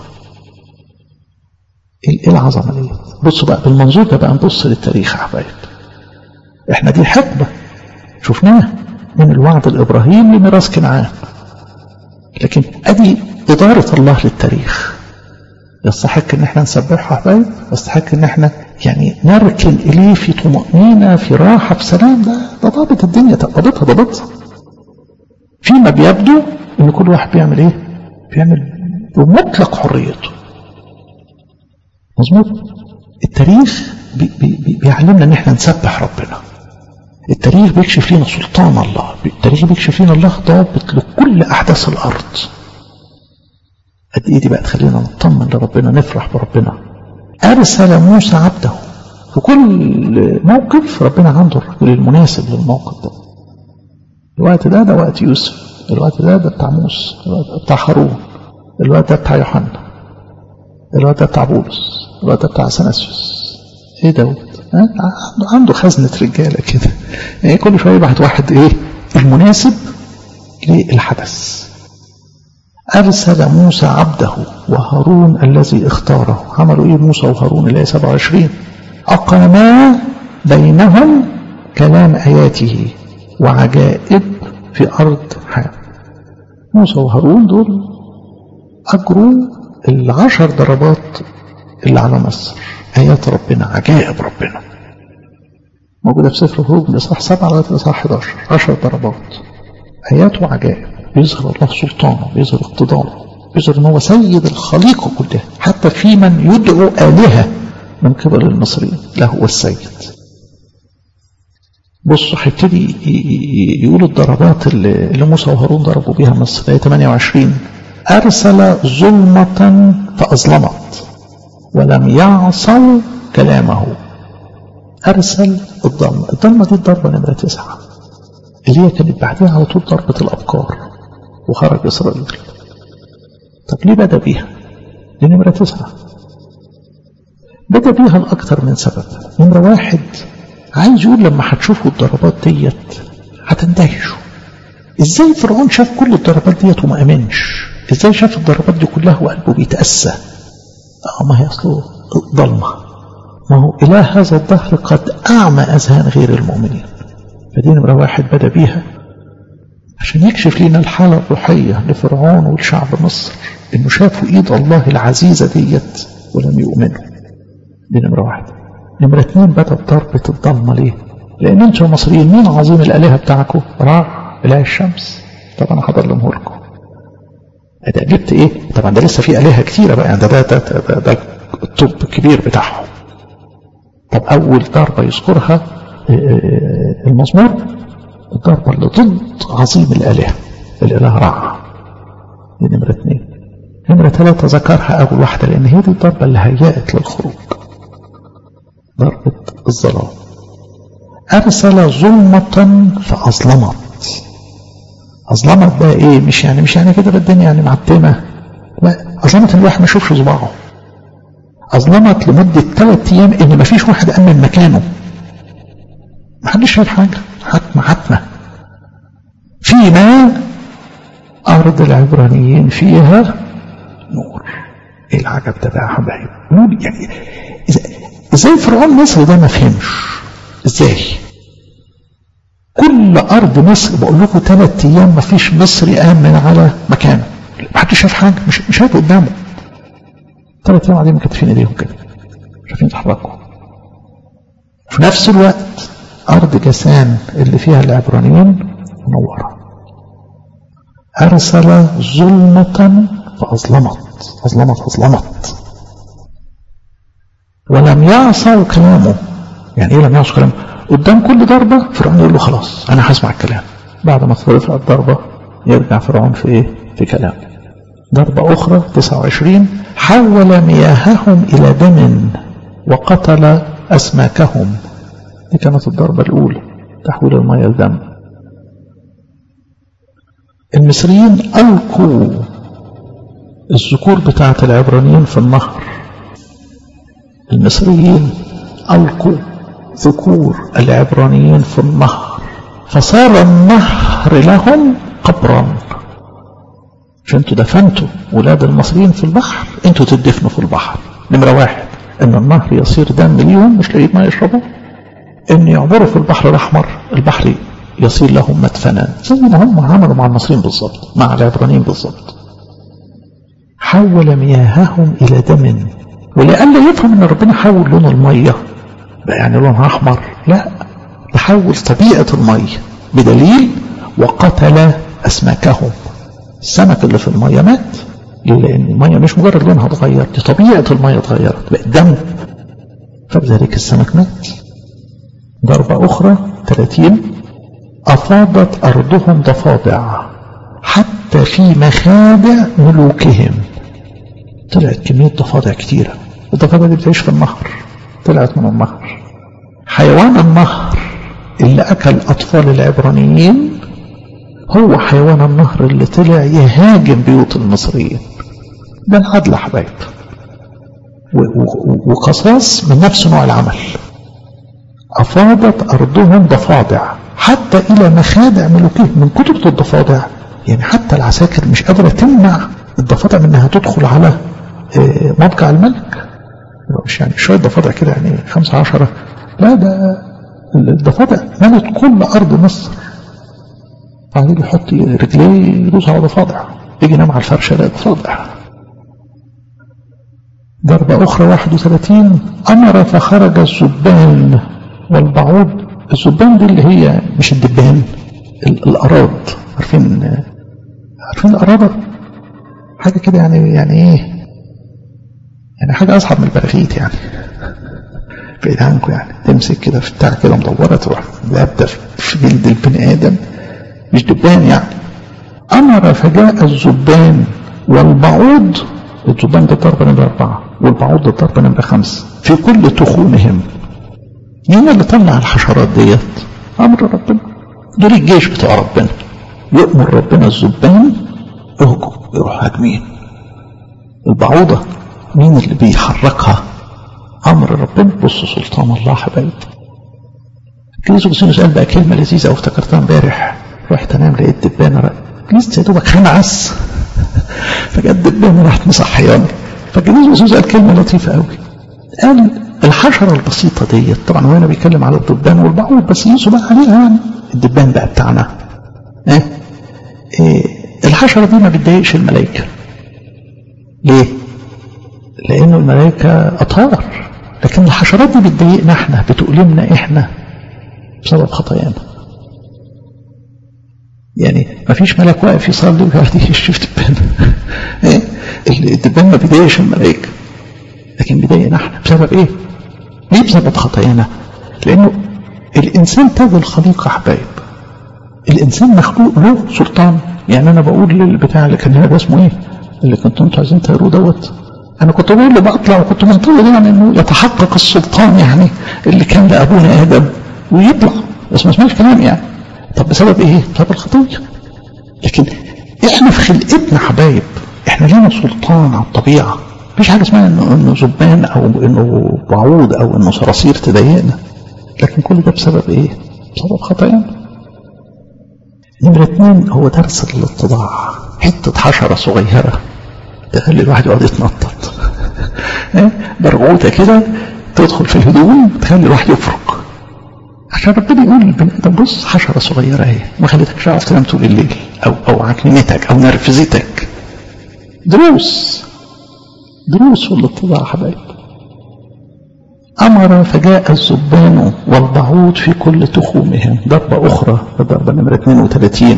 Speaker 1: ايه العظمة دي؟ بصوا بقى بالمنظور ده بقى، نبص للتاريخ يا حبايب. احنا دي حقبة شفناه من الوعد الإبراهيمي لميراث كنعان. لكن أدي إدارة الله للتاريخ. يستحق ان احنا نسبحه حبايب، يستحق ان احنا يعني نركن اليه في طمأنينة في راحة في سلام. ده ده ضابط الدنيا، ضابطها ضابطها. فيما بيبدو ان كل واحد بيعمل ايه؟ بيعمل بمطلق حريته. مظبوط. التاريخ بي بي بيعلمنا ان احنا نسبح ربنا. التاريخ بيكشف لنا سلطان الله، التاريخ بيكشف لنا الله ضابط لكل احداث الارض. قد ايه دي بقى تخلينا نطمن لربنا، نفرح بربنا. ارسل موسى عبده. في كل موقف ربنا عنده الرجل المناسب للموقف ده. الوقت ده ده وقت يوسف، الوقت ده ده بتاع موسى، الوقت ده بتاع هارون، الوقت ده بتاع يوحنا، الوقت ده بتاع بولس، الوقت ده بتاع اثناسيوس. ايه دوت؟ عنده عنده خزنة رجالة كده، يعني كل شوية يبعت واحد ايه المناسب للحدث. أرسل موسى عبده وهارون الذي اختاره. عملوا إيه موسى وهارون؟ الآية سبعة وعشرين. أقاما بينهم كلام آياته وعجائب في أرض حام. موسى وهارون دول أجروا العشر ضربات اللي على مصر، آيات ربنا، عجائب ربنا، موجودة في سفر الخروج من إصحاح سبعة لغاية إصحاح إحدى عشر. عشر ضربات، آيات وعجائب. بيظهر الله سلطانه، بيظهر اقتداره، بيظهر ان هو سيد الخليقه كلها، حتى في من يدعو آلهة من قبل المصريين له هو السيد. بصوا هيبتدي يقول الضربات اللي موسى وهارون ضربوا بها مصر. آية ثمانية وعشرين. أرسل ظلمة فأظلمت ولم يعصوا كلامه. أرسل الضلمة. الضلمة دي الضربة نمرة تسعة اللي هي كانت بعدها على طول ضربة الأبكار وخرج إسرائيل. طب ليه بدأ بيها؟ دي نمرة تسعة. بدأ بيها لأكثر من سبب. نمرة واحد، عايز يقول لما هتشوفوا الضربات ديت هتندهشوا. ازاي فرعون شاف كل الضربات ديت وما امنش؟ ازاي شاف الضربات دي كلها وقلبه بيتأسى؟ اه ما هي اصله ضلمة. ما هو إله هذا الدهر قد أعمى أذهان غير المؤمنين. فدي نمرة واحد بدأ بيها عشان يكشف لنا الحالة الروحية لفرعون والشعب مصر، انه شافوا ايد الله العزيزة ديت ولم يؤمنوا. دي نمرة واحد. نمرة اتنين، بدأ بضربة الضلمة. ليه؟ لان انتوا المصريين مين عظيم الالهة بتاعكم؟ راح اله الشمس. طب انا هضلمه لكم. ده جبت ايه؟ طبعا ده لسه في الهة كتيرة بقى، ده ده ده, ده, ده الطب الكبير بتاعهم. طب اول ضربة يذكرها المزمور الضربة اللي ضد عظيم الآلهة، الإله رع. دي نمرة اثنين. نمرة ثلاثة ذكرها أول واحدة لأن هي دي الضربة اللي هيأت للخروج، ضربة الظلام. أرسل ظلمة فأظلمت. أظلمت بقى إيه؟ مش يعني مش يعني كده الدنيا يعني معتمة، لا، أظلمت الواحد ما يشوفش صباعه. أظلمت لمدة ثلاث أيام إن ما فيش واحد أمن مكانه، ما حدش شايف حاجة، حتمة حتمة. فيما أرض العبرانيين فيها نور. إيه العجب ده بقى حبايب؟ نور يعني إزاي فرعون مصر ده ما فهمش؟ إزاي؟ كل أرض مصر بقول لكم ثلاث أيام ما فيش مصري آمن على مكانه، ما حدش شايف حاجة، مش مش شايف قدامه. ثلاث أيام قاعدين مكتفين إيديهم كده، مش عارفين يتحركوا. في نفس الوقت أرض جسان اللي فيها العبرانيين منورة. أرسل ظلمة فأظلمت. أظلمت أظلمت ولم يعصوا كلامه. يعني إيه لم يعصوا كلامه؟ قدام كل ضربة فرعون يقول له خلاص أنا هسمع الكلام. بعد ما ترفع الضربة يرجع فرعون في إيه؟ في كلام. ضربة أخرى تسعة وعشرين. حول مياههم إلى دم وقتل أسماكهم. دي كانت الضربة الأولى، تحويل المياه لدم. المصريين ألقوا الذكور بتاعة العبرانيين في النهر. المصريين ألقوا ذكور العبرانيين في النهر فصار النهر لهم قبرا. عشان انتوا دفنتوا ولاد المصريين في البحر، انتوا تدفنوا في البحر. نمرة واحد ان النهر يصير دم ليهم مش لاقيين ما يشربوا، ان يعبروا في البحر الأحمر، البحر يصير لهم مدفنا، زي ما هم عملوا مع المصريين بالظبط، مع العبرانيين بالظبط. حول مياههم إلى دم، ولألا يفهم أن ربنا حول لون المية يعني لونها أحمر، لا، تحول طبيعة المية، بدليل وقتل أسماكهم، السمك اللي في المية مات، لأن المية مش مجرد لونها اتغير، دي طبيعة المية اتغيرت بقت دم، فبذلك السمك مات. ضربة أخرى ثلاثين، أفاضت أرضهم ضفادع حتى في مخابع ملوكهم، طلعت كمية ضفادع كتيرة، الضفادع دي بتعيش في النهر، طلعت من النهر. حيوان النهر اللي أكل أطفال العبرانيين هو حيوان النهر اللي طلع يهاجم بيوت المصريين. ده العدل حبايب، وقصاص من نفس نوع العمل. أفاضت أرضهم ضفادع حتى إلى مخادع ملوكهم، من كتب الضفادع يعني حتى العساكر مش قادرة تمنع الضفادع من انها تدخل على مضجع الملك، مش يعني شوية ضفادع كده يعني خمسة عشرة، لا ده الضفادع ملت كل أرض مصر. بعدين يحط رجليه يدوس على ضفادع، يجي ينام على الفرشة لا ضفادع. ضربة أخرى واحد وثلاثين، أمر فخرج الزبان والبعوض. الزبان دي اللي هي مش الدبان، الأراض، عارفين عارفين الأراضة حاجة كده يعني يعني إيه يعني حاجة أصعب من البراغيث يعني بعيد عنكم يعني، تمسك كده في بتاع كده مدورة تروح لابدة في جلد البني آدم، مش دبان يعني. أمر فجاء الزبان والبعوض، الزبان ده ضربة نمرة أربعة والبعوض ده ضربة نمرة خمسة في كل تخومهم. مين اللي طلع الحشرات ديت؟ أمر ربنا، دول الجيش بتاع ربنا، يؤمر ربنا الزبان اهجم يروح هاجمين. البعوضة مين اللي بيحركها؟ أمر ربنا. بص سلطان الله حبايب. كنيسة بسينوس قال بقى كلمة لذيذة أو افتكرتها امبارح، رحت أنام لقيت دبانة، كنيسة يا دوبك خنعس فجأة دبانة راحت مصحياني. فكنيسة بسينوس قال كلمة لطيفة قوي، قال الحشرة البسيطة ديت، طبعا هو هنا بيتكلم على الدبان والبعوض بس ينسوا بقى عليها يعني الدبان بقى بتاعنا. اه؟ اه الحشرة دي ما بتضايقش الملائكة. ليه؟ لأنه الملائكة أطهار، لكن الحشرات دي بتضايقنا احنا، بتؤلمنا احنا بسبب خطايانا. يعني ما فيش ملك واقف يصلي ويقعد يشوف دبان. اه؟ الدبان ما بيضايقش الملائكة، لكن بيضايقنا احنا بسبب ايه؟ ليه؟ بسبب خطايانا. لأنه الإنسان تاج الخليقة حبايب، الإنسان مخلوق له سلطان. يعني أنا بقول للبتاع اللي كان هنا ده اسمه إيه اللي كنتوا أنتوا عايزين تقروه دوت، أنا كنت بقول له بطلع وكنت منتظر يعني إنه يتحقق السلطان يعني اللي كان لأبونا آدم ويطلع، بس ما سمعش كلام يعني. طب بسبب إيه؟ بسبب الخطية. لكن إحنا في خلقتنا حبايب إحنا لنا سلطان على الطبيعة، مفيش حاجة اسمها إنه إنه زبان أو إنه بعوض أو إنه صراصير تضايقنا، لكن كل ده بسبب إيه؟ بسبب خطايانا. نمرة اتنين هو درس الاتضاع. حتة حشرة صغيرة تخلي الواحد يقعد يتنطط، برغوثة كده تدخل في الهدوم تخلي الواحد يفرق، عشان ربنا يقول للبني آدم بص حشرة صغيرة اهي ما خليتكش عارف تنام طول الليل أو أو عكننتك أو نرفزتك. دروس دروس والاتضاع حبايب. أمر فجاء الزبان والبعوض في كل تخومهم. ضربة أخرى ضربة نمرة اثنين وثلاثين،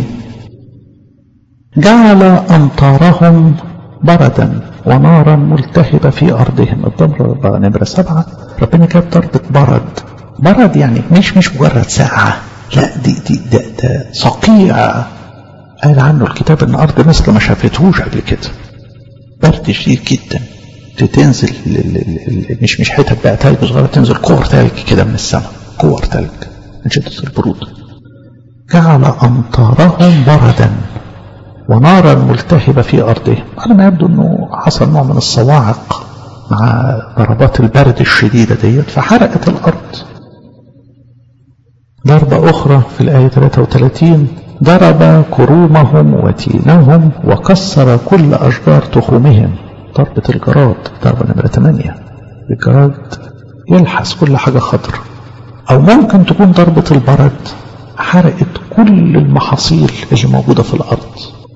Speaker 1: جعل أمطارهم بردا ونارا ملتهبة في أرضهم. الضربة نمرة سبعة ربنا كانت ضربة برد. برد يعني مش مش مجرد ساعة، لا دي دي ده, ده صقيع قال عنه الكتاب ان أرض مصر ما شافتهوش قبل كده. برد شديد جدا، تنزل مش مش حتت بقى تلج صغيرة، تنزل كور تلج كده من السماء، كور تلج من شدة البرود. جعل أمطارهم بردا ونارا ملتهبة في أرضهم. على ما يبدو أنه حصل نوع من الصواعق مع ضربات البرد الشديدة ديت فحرقت الأرض. ضربة أخرى في الآية ثلاثة وثلاثين، ضرب كرومهم وتينهم وكسر كل أشجار تخومهم. ضربة الجراد ضربة نمرة ثمانية، الجراد يلحس كل حاجة خضر. أو ممكن تكون ضربة البرد حرقت كل المحاصيل اللي موجودة في الأرض.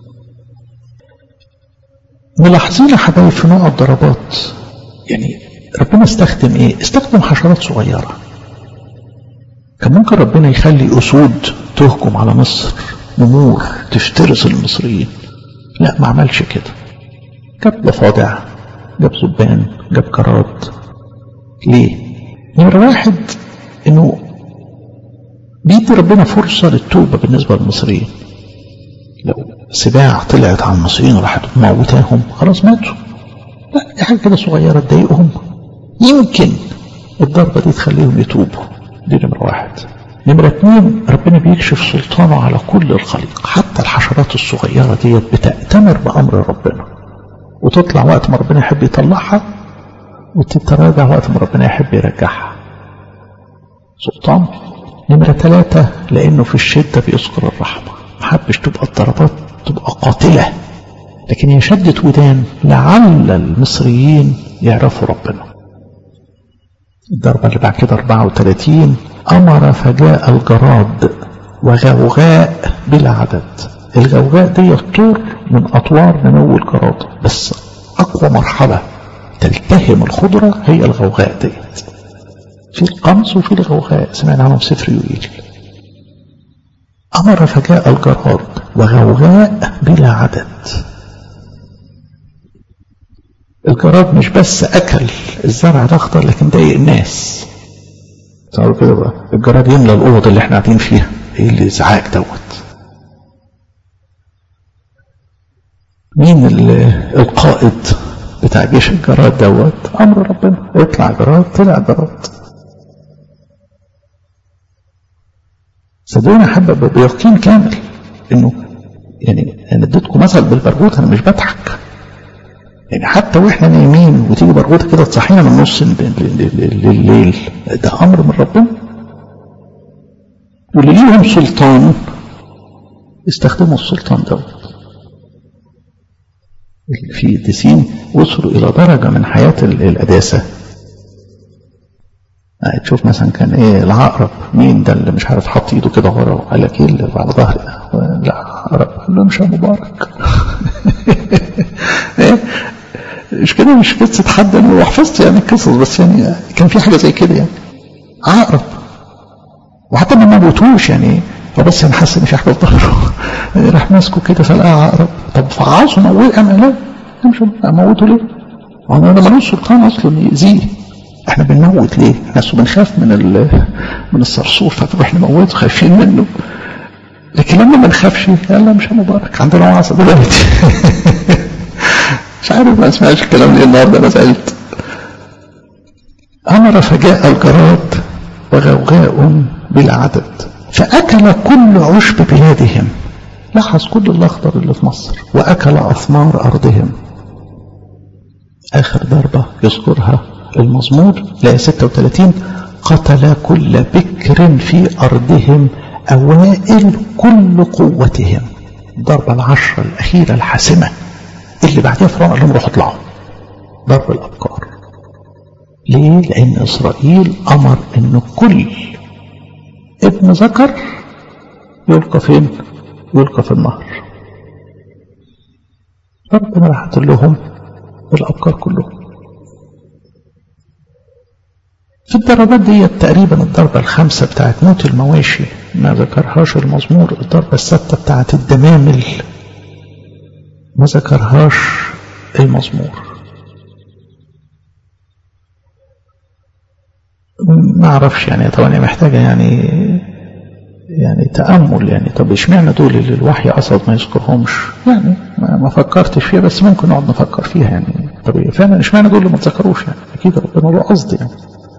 Speaker 1: ملاحظين يا حبايب في نوع الضربات يعني ربنا استخدم ايه؟ استخدم حشرات صغيرة. كان ممكن ربنا يخلي أسود تهجم على مصر، نمور تفترس المصريين، لا ما عملش كده. جاب ضفادع، جاب ذبان، جاب جراد. ليه؟ نمرة واحد انه بيدي ربنا فرصة للتوبة بالنسبة للمصريين. لو سباع طلعت على المصريين وراحت موتاهم خلاص ماتوا، لا دي حاجة كده صغيرة تضايقهم، يمكن الضربة دي تخليهم يتوبوا. دي نمرة واحد. نمرة اتنين ربنا بيكشف سلطانه على كل الخليق، حتى الحشرات الصغيرة ديت بتأتمر بأمر ربنا وتطلع وقت ما ربنا يحب يطلعها وتتراجع وقت ما ربنا يحب يرجعها. سلطان. نمرة ثلاثة لأنه في الشدة بيذكر الرحمة، محبش تبقى الضربات تبقى قاتلة، لكن هي شدت ودان لعل المصريين يعرفوا ربنا. الضربة اللي بعد كده أربعة وثلاثين أمر فجاء الجراد وغوغاء بلا عدد. الغوغاء دي الطور من أطوار نمو الجراد، بس أقوى مرحلة تلتهم الخضرة هي الغوغاء ديت. في القمص وفي الغوغاء سمعنا عنهم سفر يوئيل. أمر فجاء الجراد وغوغاء بلا عدد. الجراد مش بس أكل الزرع الأخضر لكن ضايق الناس. تعرفوا كده بقى الجراد يملى الأوض اللي احنا قاعدين فيها، ايه اللي ازعاج دوت. مين القائد بتاع جيش الجراد دوت؟ أمر ربنا، اطلع جراد، طلع جراد. صدقوني حبة بيقين كامل انه يعني انا اديتكم مثل بالبرغوث، انا مش بضحك يعني. حتى واحنا نايمين وتيجي برغوثه كده تصحينا من نص الليل، ده امر من ربنا. واللي ليهم سلطان استخدموا السلطان دوت. في قديسين وصلوا الى درجه من حياه القداسه. تشوف مثلا كان ايه العقرب، مين ده اللي مش عارف حط ايده كده ورا وقال لك ايه اللي على ظهري ده؟ لا عقرب، قال له مش مبارك. ايه مش كده، مش قصه حد انا حفظت يعني القصص، بس يعني كان في حاجه زي كده يعني عقرب، وحتى ما موتوش يعني، هو بس انا حاسس ان في حاجه في ظهره راح ماسكه كده فلقاه عقرب. طب فعاصه موت، انا لا مش موته ليه؟ انا مالوش سلطان اصلا يأذيه. احنا بنموت ليه؟ احنا بنخاف من من الصرصور فتروح نموته، خايفين منه. لكن لما ما نخافش يلا مش مبارك، عندنا وعظه دلوقتي. مش عارف ما اسمعش الكلام ليه النهارده، انا زعلت. امر فجاء الجراد وغوغاء بلا عدد فاكل كل عشب بلادهم. لاحظ كل الاخضر اللي في مصر، واكل اثمار ارضهم. اخر ضربه يذكرها المزمور لا ستة وثلاثين قتل كل بكر في أرضهم أوائل كل قوتهم. ضرب العشرة الأخيرة الحاسمة اللي بعدها فرعون قال لهم روحوا اطلعوا، ضرب الأبكار. ليه؟ لأن إسرائيل أمر أن كل ابن ذكر يلقى فين؟ يلقى في النهر. ربنا راح قتل لهم الأبكار كلهم. في الضربات دي تقريبا الضربة الخامسة بتاعت موت المواشي ما ذكرهاش المزمور. الضربة الستة بتاعت الدمامل ما ذكرهاش المزمور. ما اعرفش يعني، طبعا هي محتاجة يعني يعني تأمل يعني. طب اشمعنى دول اللي الوحي قصد ما يذكرهمش يعني؟ ما, ما فكرتش فيها، بس ممكن نقعد نفكر فيها يعني. طب فعلا اشمعنى دول اللي ما تذكروش يعني؟ اكيد ربنا له قصد يعني.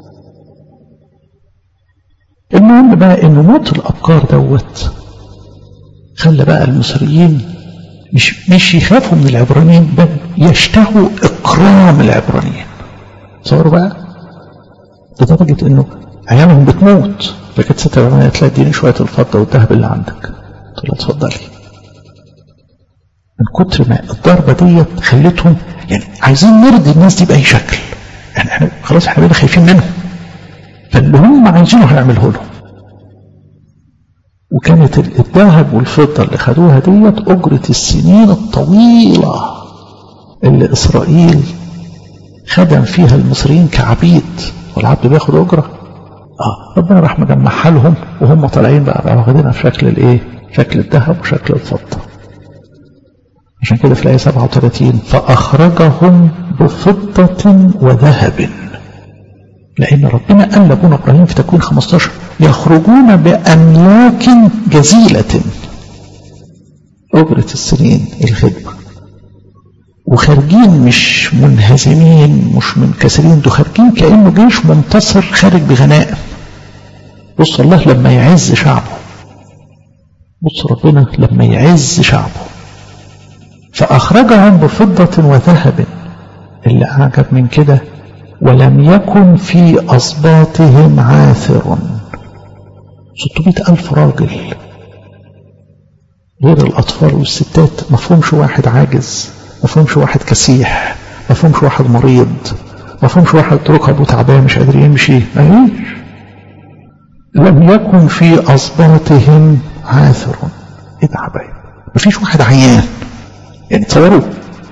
Speaker 1: المهم بقى ان موت الابكار دوت خلى بقى المصريين مش مش يخافوا من العبرانيين، بل يشتهوا اكرام العبرانيين. تصوروا بقى لدرجه انه عيالهم بتموت، فكانت ست العبرانيه تلاقي اديني شويه الفضه والذهب اللي عندك، تقول لها اتفضلي. من كتر ما الضربه ديت خلتهم يعني عايزين نرضي الناس دي باي شكل. يعني احنا خلاص احنا بقينا خايفين منهم، فاللي هم عايزينه هيعمله لهم. وكانت الذهب والفضة اللي خدوها ديت أجرة السنين الطويلة اللي إسرائيل خدم فيها المصريين كعبيد، والعبد بياخد أجرة. آه ربنا راح مجمعها لهم وهم طالعين بقى بقى واخدينها في شكل الإيه؟ شكل الذهب وشكل الفضة. عشان كده في الآية سبعة وثلاثين فأخرجهم بفضة وذهب، لأن ربنا قال لابونا إبراهيم في تكوين خمستاشر يخرجون بأملاك جزيلة، أجرة السنين الخدمة، وخارجين مش منهزمين مش منكسرين، دول خارجين كأنه جيش منتصر خارج بغنائم. بص الله لما يعز شعبه، بص ربنا لما يعز شعبه. فأخرجهم بفضة وذهب، اللي أعجب من كده ولم يكن في أصباطهم عاثر. ستمائة ألف راجل غير الأطفال والستات، ما فهمش واحد عاجز، ما فهمش واحد كسيح، ما فهمش واحد مريض، ما فهمش واحد ركبه تعبان مش قادر يمشي. ما لم يكن في أصباطهم عاثر. ايه ده حبايب؟ ما فيش واحد عيان. يعني تصوروا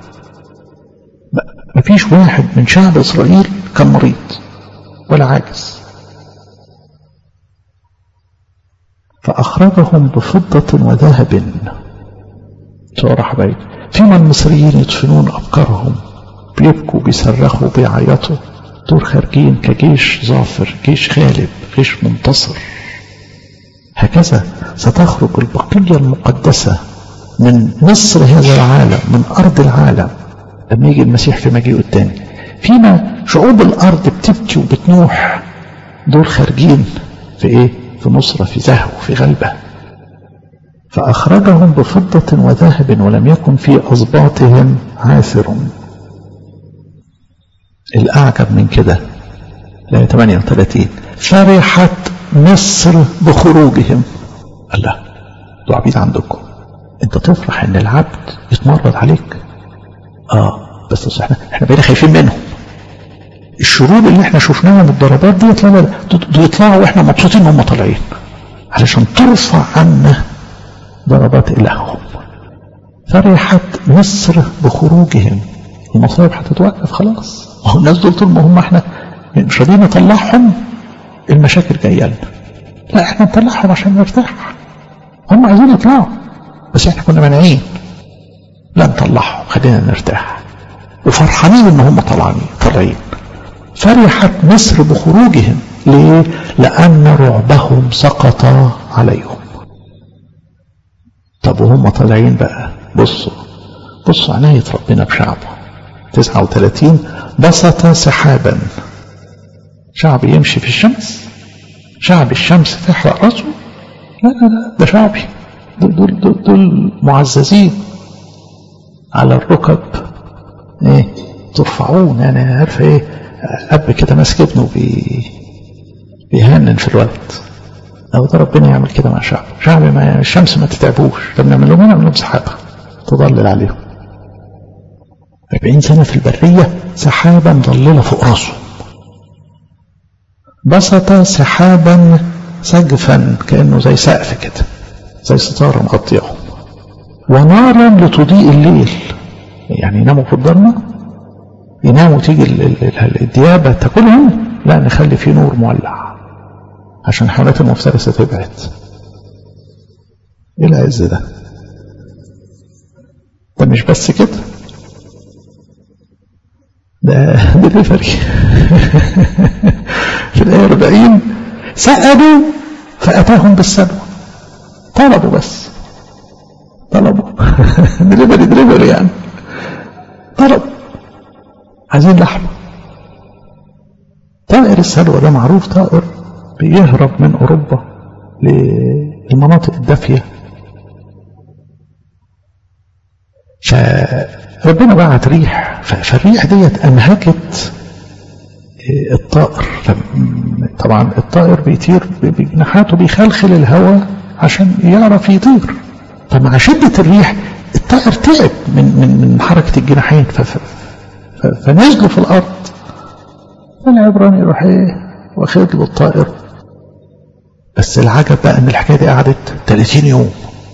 Speaker 1: ما فيش واحد من شعب إسرائيل كان مريض ولا عاجز. فأخرجهم بفضة وذهب. تصوروا حبايب، فيما المصريين يدفنون أبكارهم، بيبكوا بيصرخوا بيعيطوا، دول خارجين كجيش ظافر، جيش غالب، جيش منتصر. هكذا ستخرج البقية المقدسة من مصر هذا العالم، من أرض العالم، لما يجي المسيح في مجيئه الثاني. فيما شعوب الأرض بتبكي وبتنوح، دول خارجين في إيه؟ في نصرة، في زهو، في غلبة. فأخرجهم بفضة وذهب ولم يكن في أصباطهم عاثر. الأعجب من كده الآية ثمانية وثلاثين فرحت مصر بخروجهم. الله، دول عبيد عندكم، انت تفرح ان العبد يتمرد عليك؟ اه بس احنا احنا بقينا خايفين منهم. الشرور اللي احنا شفناها من الضربات دي دول يطلعوا واحنا مبسوطين انهم طالعين، علشان ترفع عنا ضربات الههم. فرحت مصر بخروجهم. المصايب هتتوقف خلاص. ما هو الناس دول طول ما هم احنا مش راضيين نطلعهم، المشاكل جايه لنا. لا احنا نطلعهم عشان نرتاح. هم عايزين يطلعوا بس احنا كنا مانعين. لا نطلعهم، خلينا نرتاح، وفرحانين ان هم طالعين طالعين. فرحت مصر بخروجهم. ليه؟ لأن رعبهم سقط عليهم. طب وهم طالعين بقى، بصوا بصوا عناية ربنا بشعبه. تسعة وثلاثين بسط سحابا. شعب يمشي في الشمس؟ شعب الشمس تحرق راسه؟ لا لا لا، ده شعبي، دول, دول, دول, دول معززين على الركب. ايه ترفعون؟ يعني عارفه ايه، اب كده ماسك ابنه بي بيهنن في الولد. لو ده ربنا يعمل كده مع شعب شعب ما الشمس ما تتعبوش. طب نعمل لهم نعمل لهم سحابه تضلل عليهم. أربعين سنه في البريه سحابه مضلله فوق راسهم. بسط سحابا سقفا، كانه زي سقف كده، زي ستاره مغطيهم. ونارا لتضيء الليل، يعني يناموا في الضلمه، يناموا تيجي الديابه تاكلهم، لا نخلي فيه نور مولع عشان الحيوانات المفترسه تبعد. ايه العز ده؟ ده مش بس كده، ده دليفري. في الآية أربعين سألوا فأتاهم بالسلوى. طلبوا بس طلبوا دليفري دليفري يعني طلب، عايزين لحمة. طائر السلوى ده معروف، طائر بيهرب من أوروبا للمناطق الدافية. فربنا بعت ريح، فالريح ديت أنهكت الطائر. طبعا الطائر بيطير بجناحاته، بيخلخل الهواء عشان يعرف يطير. فمع شدة الريح الطائر تعب من من من حركة الجناحين، فنزلوا في الأرض. فالعبراني يروح ايه واخد له الطائر بس العجب بقى ان الحكايه دي قعدت ثلاثين يوم.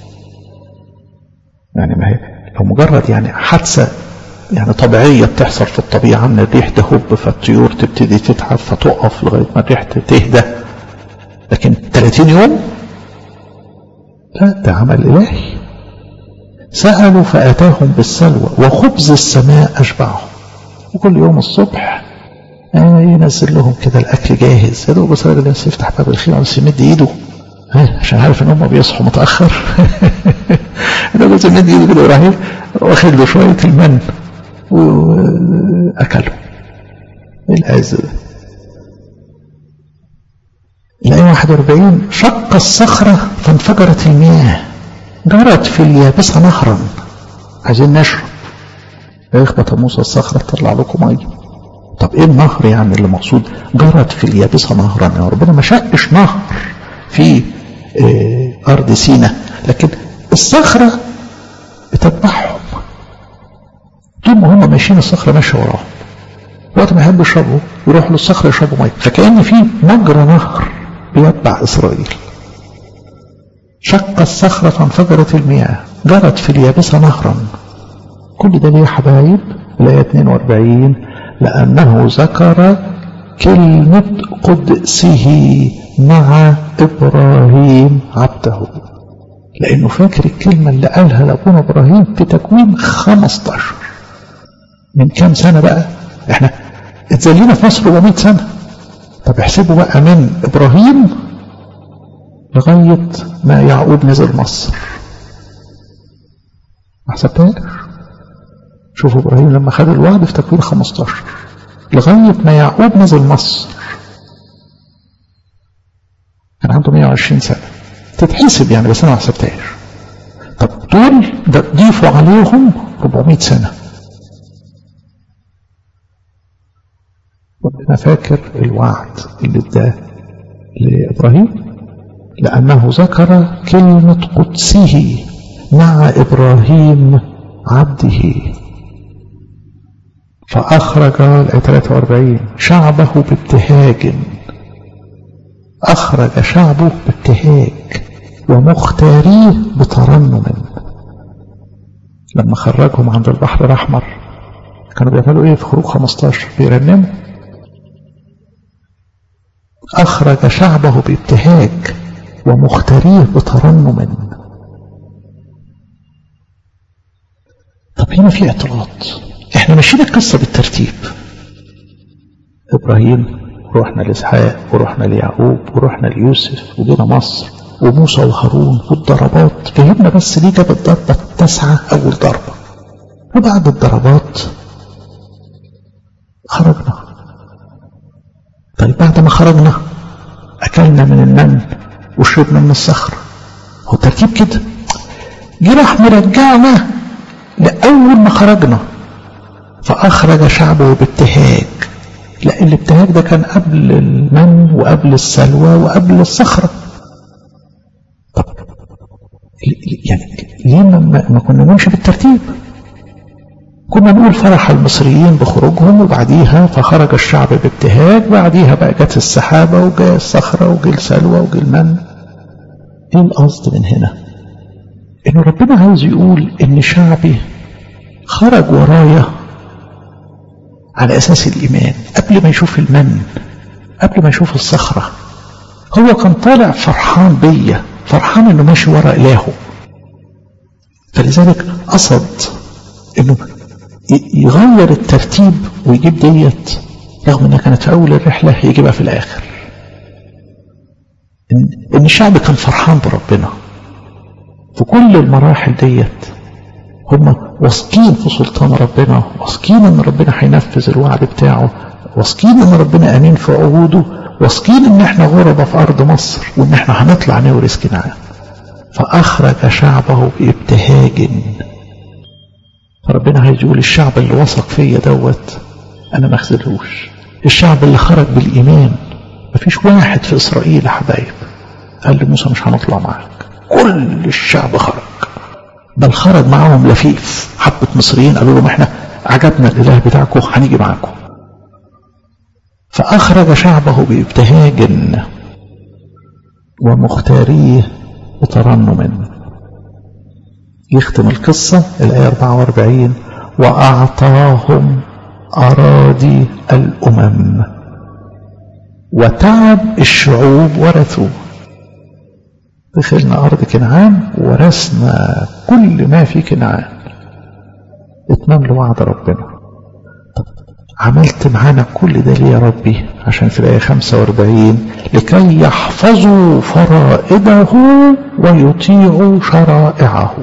Speaker 1: يعني ما هي لو مجرد يعني حادثه يعني طبيعيه بتحصل في الطبيعه، ان الريح تهب فالطيور تبتدي تتعب فتقف لغايه ما الريح تهدى، لكن ثلاثين يوم لا، ده عمل الهي. سالوا فاتاهم بالسلوى وخبز السماء اشبعهم. وكل يوم الصبح ينزل لهم كده الاكل جاهز، يا دوب بس الراجل بس يفتح باب الخيمه بس يمد ايده عشان عارف ان هم بيصحوا متاخر. ده بس يمد ايده كده وراح واخد له شويه المن واكله. ايه العز ده؟ الآية واحد وأربعين شق الصخرة فانفجرت المياه جرت في اليابسة نهرا. عايزين نشرب، يخبط موسى الصخرة تطلع لكم ميه. طب ايه النهر يعني اللي مقصود؟ جرت في اليابسة نهرا. يعني ربنا ما شقش نهر في اه ارض سيناء، لكن الصخرة بتتبعهم طول ما هم ماشيين، الصخرة ماشية وراهم. وقت ما يحبوا يشربوا يروحوا للصخرة يشربوا ميه، فكأن في مجرى نهر بيتبع إسرائيل. شق الصخرة فانفجرت المياه جرت في اليابسة نهرا. كل ده ليه يا حبايب؟ الآية اثنين وأربعين لأنه ذكر كلمة قدسه مع إبراهيم عبده. لأنه فاكر الكلمة اللي قالها لأبونا إبراهيم في تكوين خمسة عشر. من كام سنة بقى؟ احنا اتزلينا في مصر أربعمائة سنة. طب احسبوا بقى من إبراهيم لغاية ما يعقوب نزل مصر، ما حسبتهاش. شوفوا إبراهيم لما خد الوعد في تكوين خمسة عشر لغاية ما يعقوب نزل مصر كان عنده مئة وعشرين سنة. تتحسب يعني، بس أنا ما حسبتهاش. طب دول ده ضيفوا عليهم أربعمائة سنة. ربنا فاكر الوعد اللي اداه لإبراهيم لأنه ذكر كلمة قدسه مع إبراهيم عبده. فأخرج الآية ثلاثة وأربعين شعبه بابتهاج. أخرج شعبه بابتهاج ومختاريه بترنم. لما خرجهم عند البحر الأحمر كانوا بيعملوا ايه في خروج خمسة عشر؟ بيرنموا. أخرج شعبه بابتهاج ومختاريه بترنم. طب هنا في اعتراض. احنا ماشيين القصة بالترتيب، إبراهيم ورحنا لإسحاق ورحنا ليعقوب ورحنا ليوسف وجينا مصر وموسى وهارون والضربات. فهمنا بس ليه جاب الضربة التاسعة أول ضربة، وبعد الضربات خرجنا. طيب بعد ما خرجنا أكلنا من المن وشربنا من الصخرة. هو الترتيب كده؟ جه راح مرجعنا لأول ما خرجنا فأخرج شعبه بابتهاج. لا، الابتهاج ده كان قبل المن وقبل السلوى وقبل الصخرة. طب يعني ليه ما, ما كنا نمشي بالترتيب؟ كنا نقول فرح المصريين بخروجهم وبعديها فخرج الشعب بابتهاج، بعديها بقى جت السحابة وجاء الصخرة وجاء السلوى وجاء المن. ايه القصد من هنا؟ انه ربنا عايز يقول ان شعبي خرج ورايا على اساس الايمان قبل ما يشوف المن، قبل ما يشوف الصخرة. هو كان طالع فرحان بيا، فرحان انه ماشي ورا الهه. فلذلك قصد انه يغير الترتيب ويجيب ديت، رغم انها كانت في اول الرحلة يجيبها في الاخر. ان, إن الشعب كان فرحان بربنا في كل المراحل ديت. هم واثقين في سلطان ربنا، واثقين ان ربنا هينفذ الوعد بتاعه، واثقين ان ربنا امين في عهوده، واثقين ان احنا غربة في ارض مصر وان احنا هنطلع نورث كنعان. فاخرج شعبه بابتهاج. فربنا عايز يقول الشعب اللي وثق فيا دوت انا ما اخذلهوش. الشعب اللي خرج بالايمان، مفيش واحد في اسرائيل يا حبايب قال لموسى مش هنطلع معاك. كل الشعب خرج، بل خرج معاهم لفيف. حبة مصريين قالوا لهم احنا عجبنا الاله بتاعكم هنيجي معاكم. فاخرج شعبه بابتهاج ومختاريه بترنم. يختم القصة الآية أربعة وأربعين: وأعطاهم أراضي الأمم وتعب الشعوب ورثوه. دخلنا أرض كنعان ورثنا كل ما في كنعان. اتمام لوعد ربنا. طب عملت معانا كل ده ليه يا ربي؟ عشان في الآية خمسة وأربعين: لكي يحفظوا فرائده ويطيعوا شرائعه.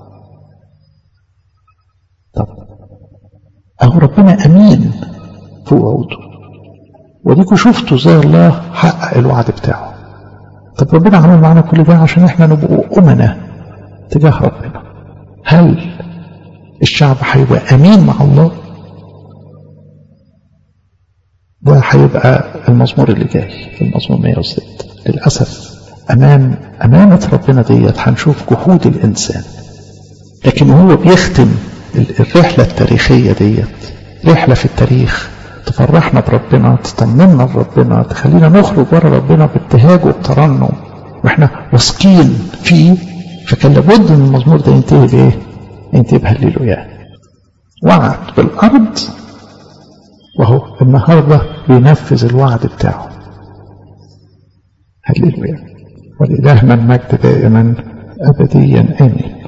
Speaker 1: طب أهو ربنا أمين في وعوده، وديكوا شفتوا زي الله حقق الوعد بتاعه. طب ربنا عمل معنا كل ده عشان احنا نبقوا أمنا تجاه ربنا. هل الشعب هيبقى أمين مع الله؟ ده هيبقى المزمور اللي جاي في المزمور مئة وستة. للأسف أمام أمانة ربنا ديت هنشوف جهود الإنسان. لكن هو بيختم الرحلة التاريخية ديت، رحلة في التاريخ تفرحنا بربنا، تطمنا بربنا، تخلينا نخرج ورا ربنا بابتهاج وبترنم واحنا واثقين فيه. فكان لابد ان المزمور ده ينتهي بايه؟ ينتهي بهللويا. وعد بالارض، وهو النهارده بينفذ الوعد بتاعه. هللويا. ولإلهنا المجد دائما ابديا امين.